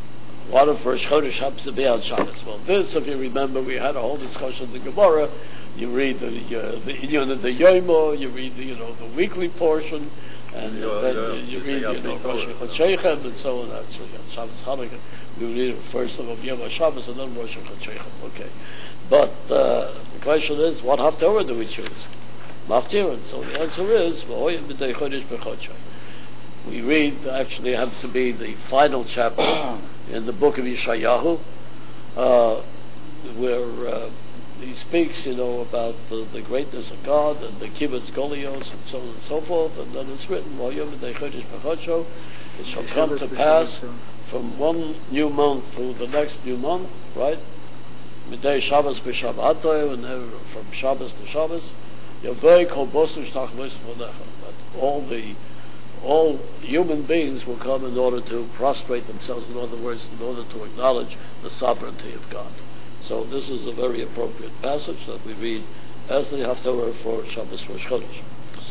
What if Rosh Chodesh happens to be on Shabbos? Well, this, if you remember, we had a whole discussion in the Gemara. You read the uh, the Inyan of the Yomo, you read the you know the weekly portion, and Yeah, then yeah, you, you yeah, read yeah, you know before, Rosh yeah. Chodesh and so on. Actually, on Shabbos Hanukkah, we read it first of Yom HaShabbos and then Rosh Chodesh. Okay, but uh, the question is, what Haftorah do we choose? Maftirin. So the answer is V'hoyim b'dei Chodesh b'chodshei. We read, actually it happens to be the final chapter in the book of Yeshayahu, uh, where uh, he speaks, you know, about the, the greatness of God and the kibbutz golios and so on and so forth, and then it's written, it shall come to pass from one new month to the next new month, right? Midday Shabbos b'Shabbato, and then from Shabbos to Shabbos, Yavei kol bosush tachlis v'necha. That all the all human beings will come in order to prostrate themselves, in other words, in order to acknowledge the sovereignty of God. So this is a very appropriate passage that we read as the Haftorah for Shabbos Rosh Chodesh.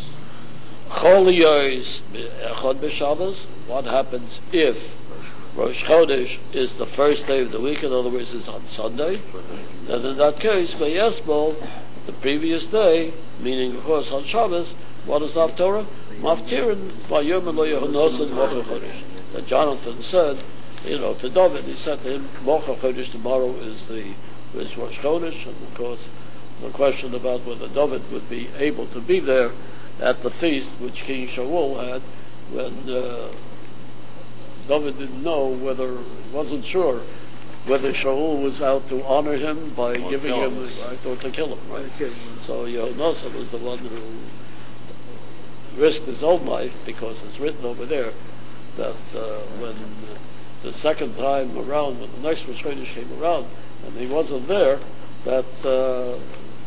Chol Yois Echad b'Shabbos. What happens if Rosh Chodesh is the first day of the week, in other words, it's on Sunday? Then in that case, Vayesmol, the previous day, meaning of course on Shabbos, what is the Haftorah? Maftirin v'yom lo yehonosen mocha chodesh. That Jonathan said, you know, to David, he said to him, mocha chodesh, tomorrow is the is Rosh Chodesh, and of course the question about whether David would be able to be there at the feast which King Shaul had, when uh, David didn't know whether, wasn't sure whether Shaul was out to honor him by Or giving kill him, him. right, or to kill him, right? Okay. So Yehonosan was the one who risked his own life, because it's written over there that uh, when the second time around, when the next Rosh Chodesh came around, and he wasn't there, that uh,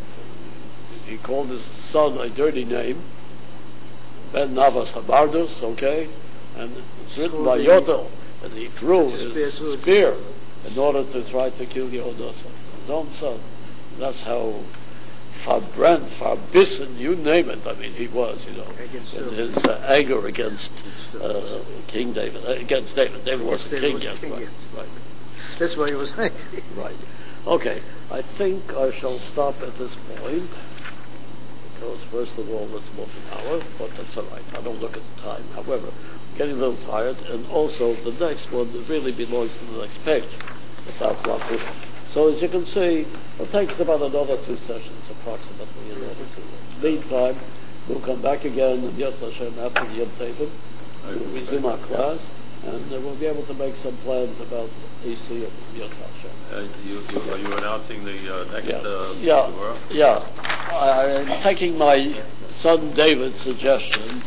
he called his son a dirty name, Ben Navas Habardus, okay, and it's written by Yotel, and he threw his spear in order to try to kill Yehonosan, his own son. That's how Farbrand, Farbissen, you name it, I mean, he was, you know, in his uh, anger against uh, King David, uh, against David. David wasn't king yet, right? Right. That's why he was angry. Right. Okay, I think I shall stop at this point, because first of all, it's about an hour, but that's all right. I don't look at the time. However, I'm getting a little tired, and also the next one really belongs to the next page, without Lakush. So as you can see, it takes about another two sessions approximately in order to. Meantime, we'll come back again in Yom Hashem after the Yom Tevin. We'll resume our class, and uh, we'll be able to make some plans about A C of Yom Hashem. Uh, you, you, are you announcing the uh, next Yes. uh, yeah, Gemara? yeah. I, I'm taking my son David's suggestion.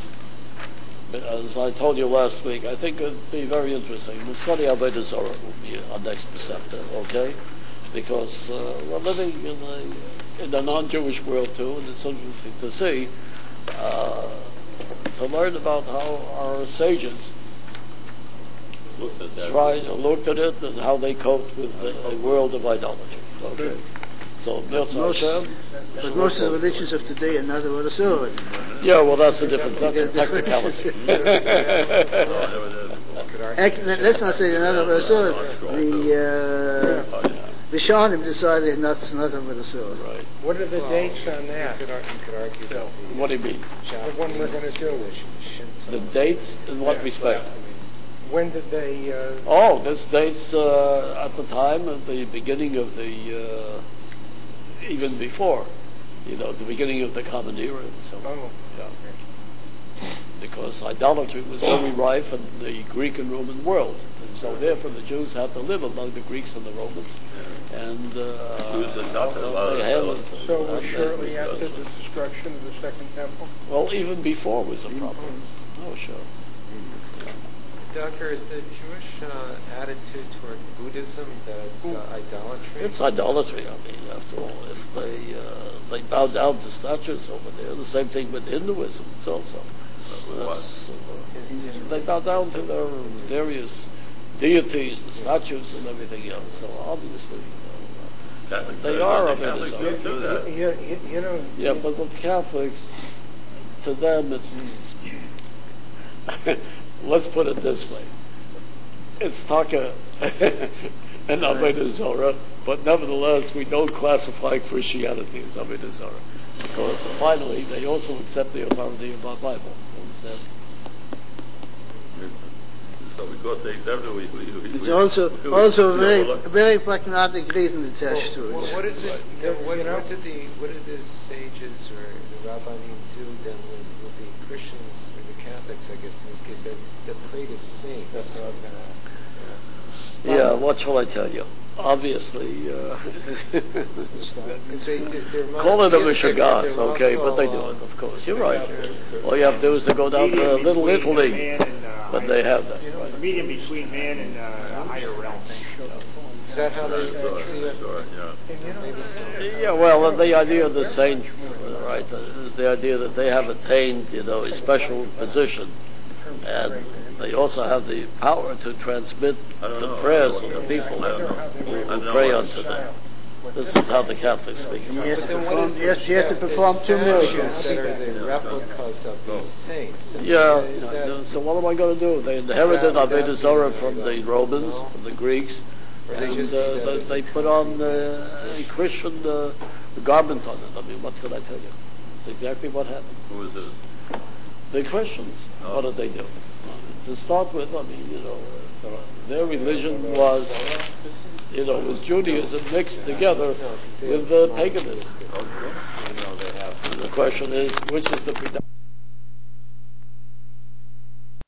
As I told you last week, I think it would be very interesting. The study of Avodah Zarah will be our next preceptor, okay? Because uh, we're living in a, in a non-Jewish world too, and it's interesting to see, uh, to learn about how our sages Looked at that. tried, looked at it, and how they coped with a, a world of idolatry. Okay. So, Mirza Most, Hashem. but most of the religions of today are not about the sword. Yeah, well, that's a different, that's a technicality. Act- Let's not say they're not about the sword. The uh, the Shanim decided not it's not about the sword. Right. What are the dates on that? You could, ar- you could argue that the, What do you mean? The one we're going to do. The dates? In what Yeah. respect? When did they, uh, Oh, this dates uh, at the time of the beginning of the, uh, even before, you know, the beginning of the Common Era and so on. oh, Yeah. Because idolatry was very rife in the Greek and Roman world. And so therefore the Jews had to live among the Greeks and the Romans. And uh, Jews did not allow they it. had it. so And- shortly and- after the destruction of the Second Temple? Well, even before was a problem. Oh, sure. Doctor, is the Jewish uh, attitude toward Buddhism that it's uh, idolatry? It's idolatry. I mean, after all, if they uh, they bow down to statues over there, the same thing with Hinduism. It's also that's, uh, they bow down to their various deities, the statues, and everything else. So obviously, uh, Catholic, they uh, are the a bit Catholics bizarre. do that. You, you, you know... yeah, but with Catholics, to them, it's let's put it this way: it's Taka and Avodah Zarah, but nevertheless we don't classify Christianity as Avodah Zarah, because finally they also accept the authority of our Bible. Understand? So because they accept it, we, we, we It's we- also we- also a we very overlook- very pragmatic reason attached to Well, it. what is it? You know, what, what did the what did the sages or the rabbanim do then with, with the Christians or the Catholics? I guess in this case, that that prayed as saints. That's what I was going to ask. Yeah, what shall I tell you? Obviously, uh, Because they, they, they're call it a monotheistic, mishagas, they're okay, but they do also, it, um, of course. You're right. All you have to do is to go down to Medium Little between Italy, man and, uh, but they have that. It's a medium between man and uh, a higher realm. Is that how they Sure, see it? sure, yeah. Maybe so. Yeah, well, the idea of the saint, uh, right, uh, is the idea that they have attained, you know, a special position, and they also have the power to transmit I don't the know. prayers I of don't the know. people I don't know. I who don't know pray what unto it's- them. This is how the Catholics speak. You have to But then what perform, is yes, you have to this perform two statues miracles. that are the replicas of these saints? I mean, Yeah, is that- so what am I going to do? They inherited Would that Avodah be Zarah the- from the the- Romans, no? from the Greeks, Or they and just uh, see that they, as they a put on uh, a Christian uh, garment on it. I mean, what can I tell you? It's exactly what happened. Who is this? The Christians, Oh. what did they do? To start with, I mean, you know, uh, their religion was, you know, was Judaism mixed together with uh, paganism. Okay. And the question is, which is the predominant?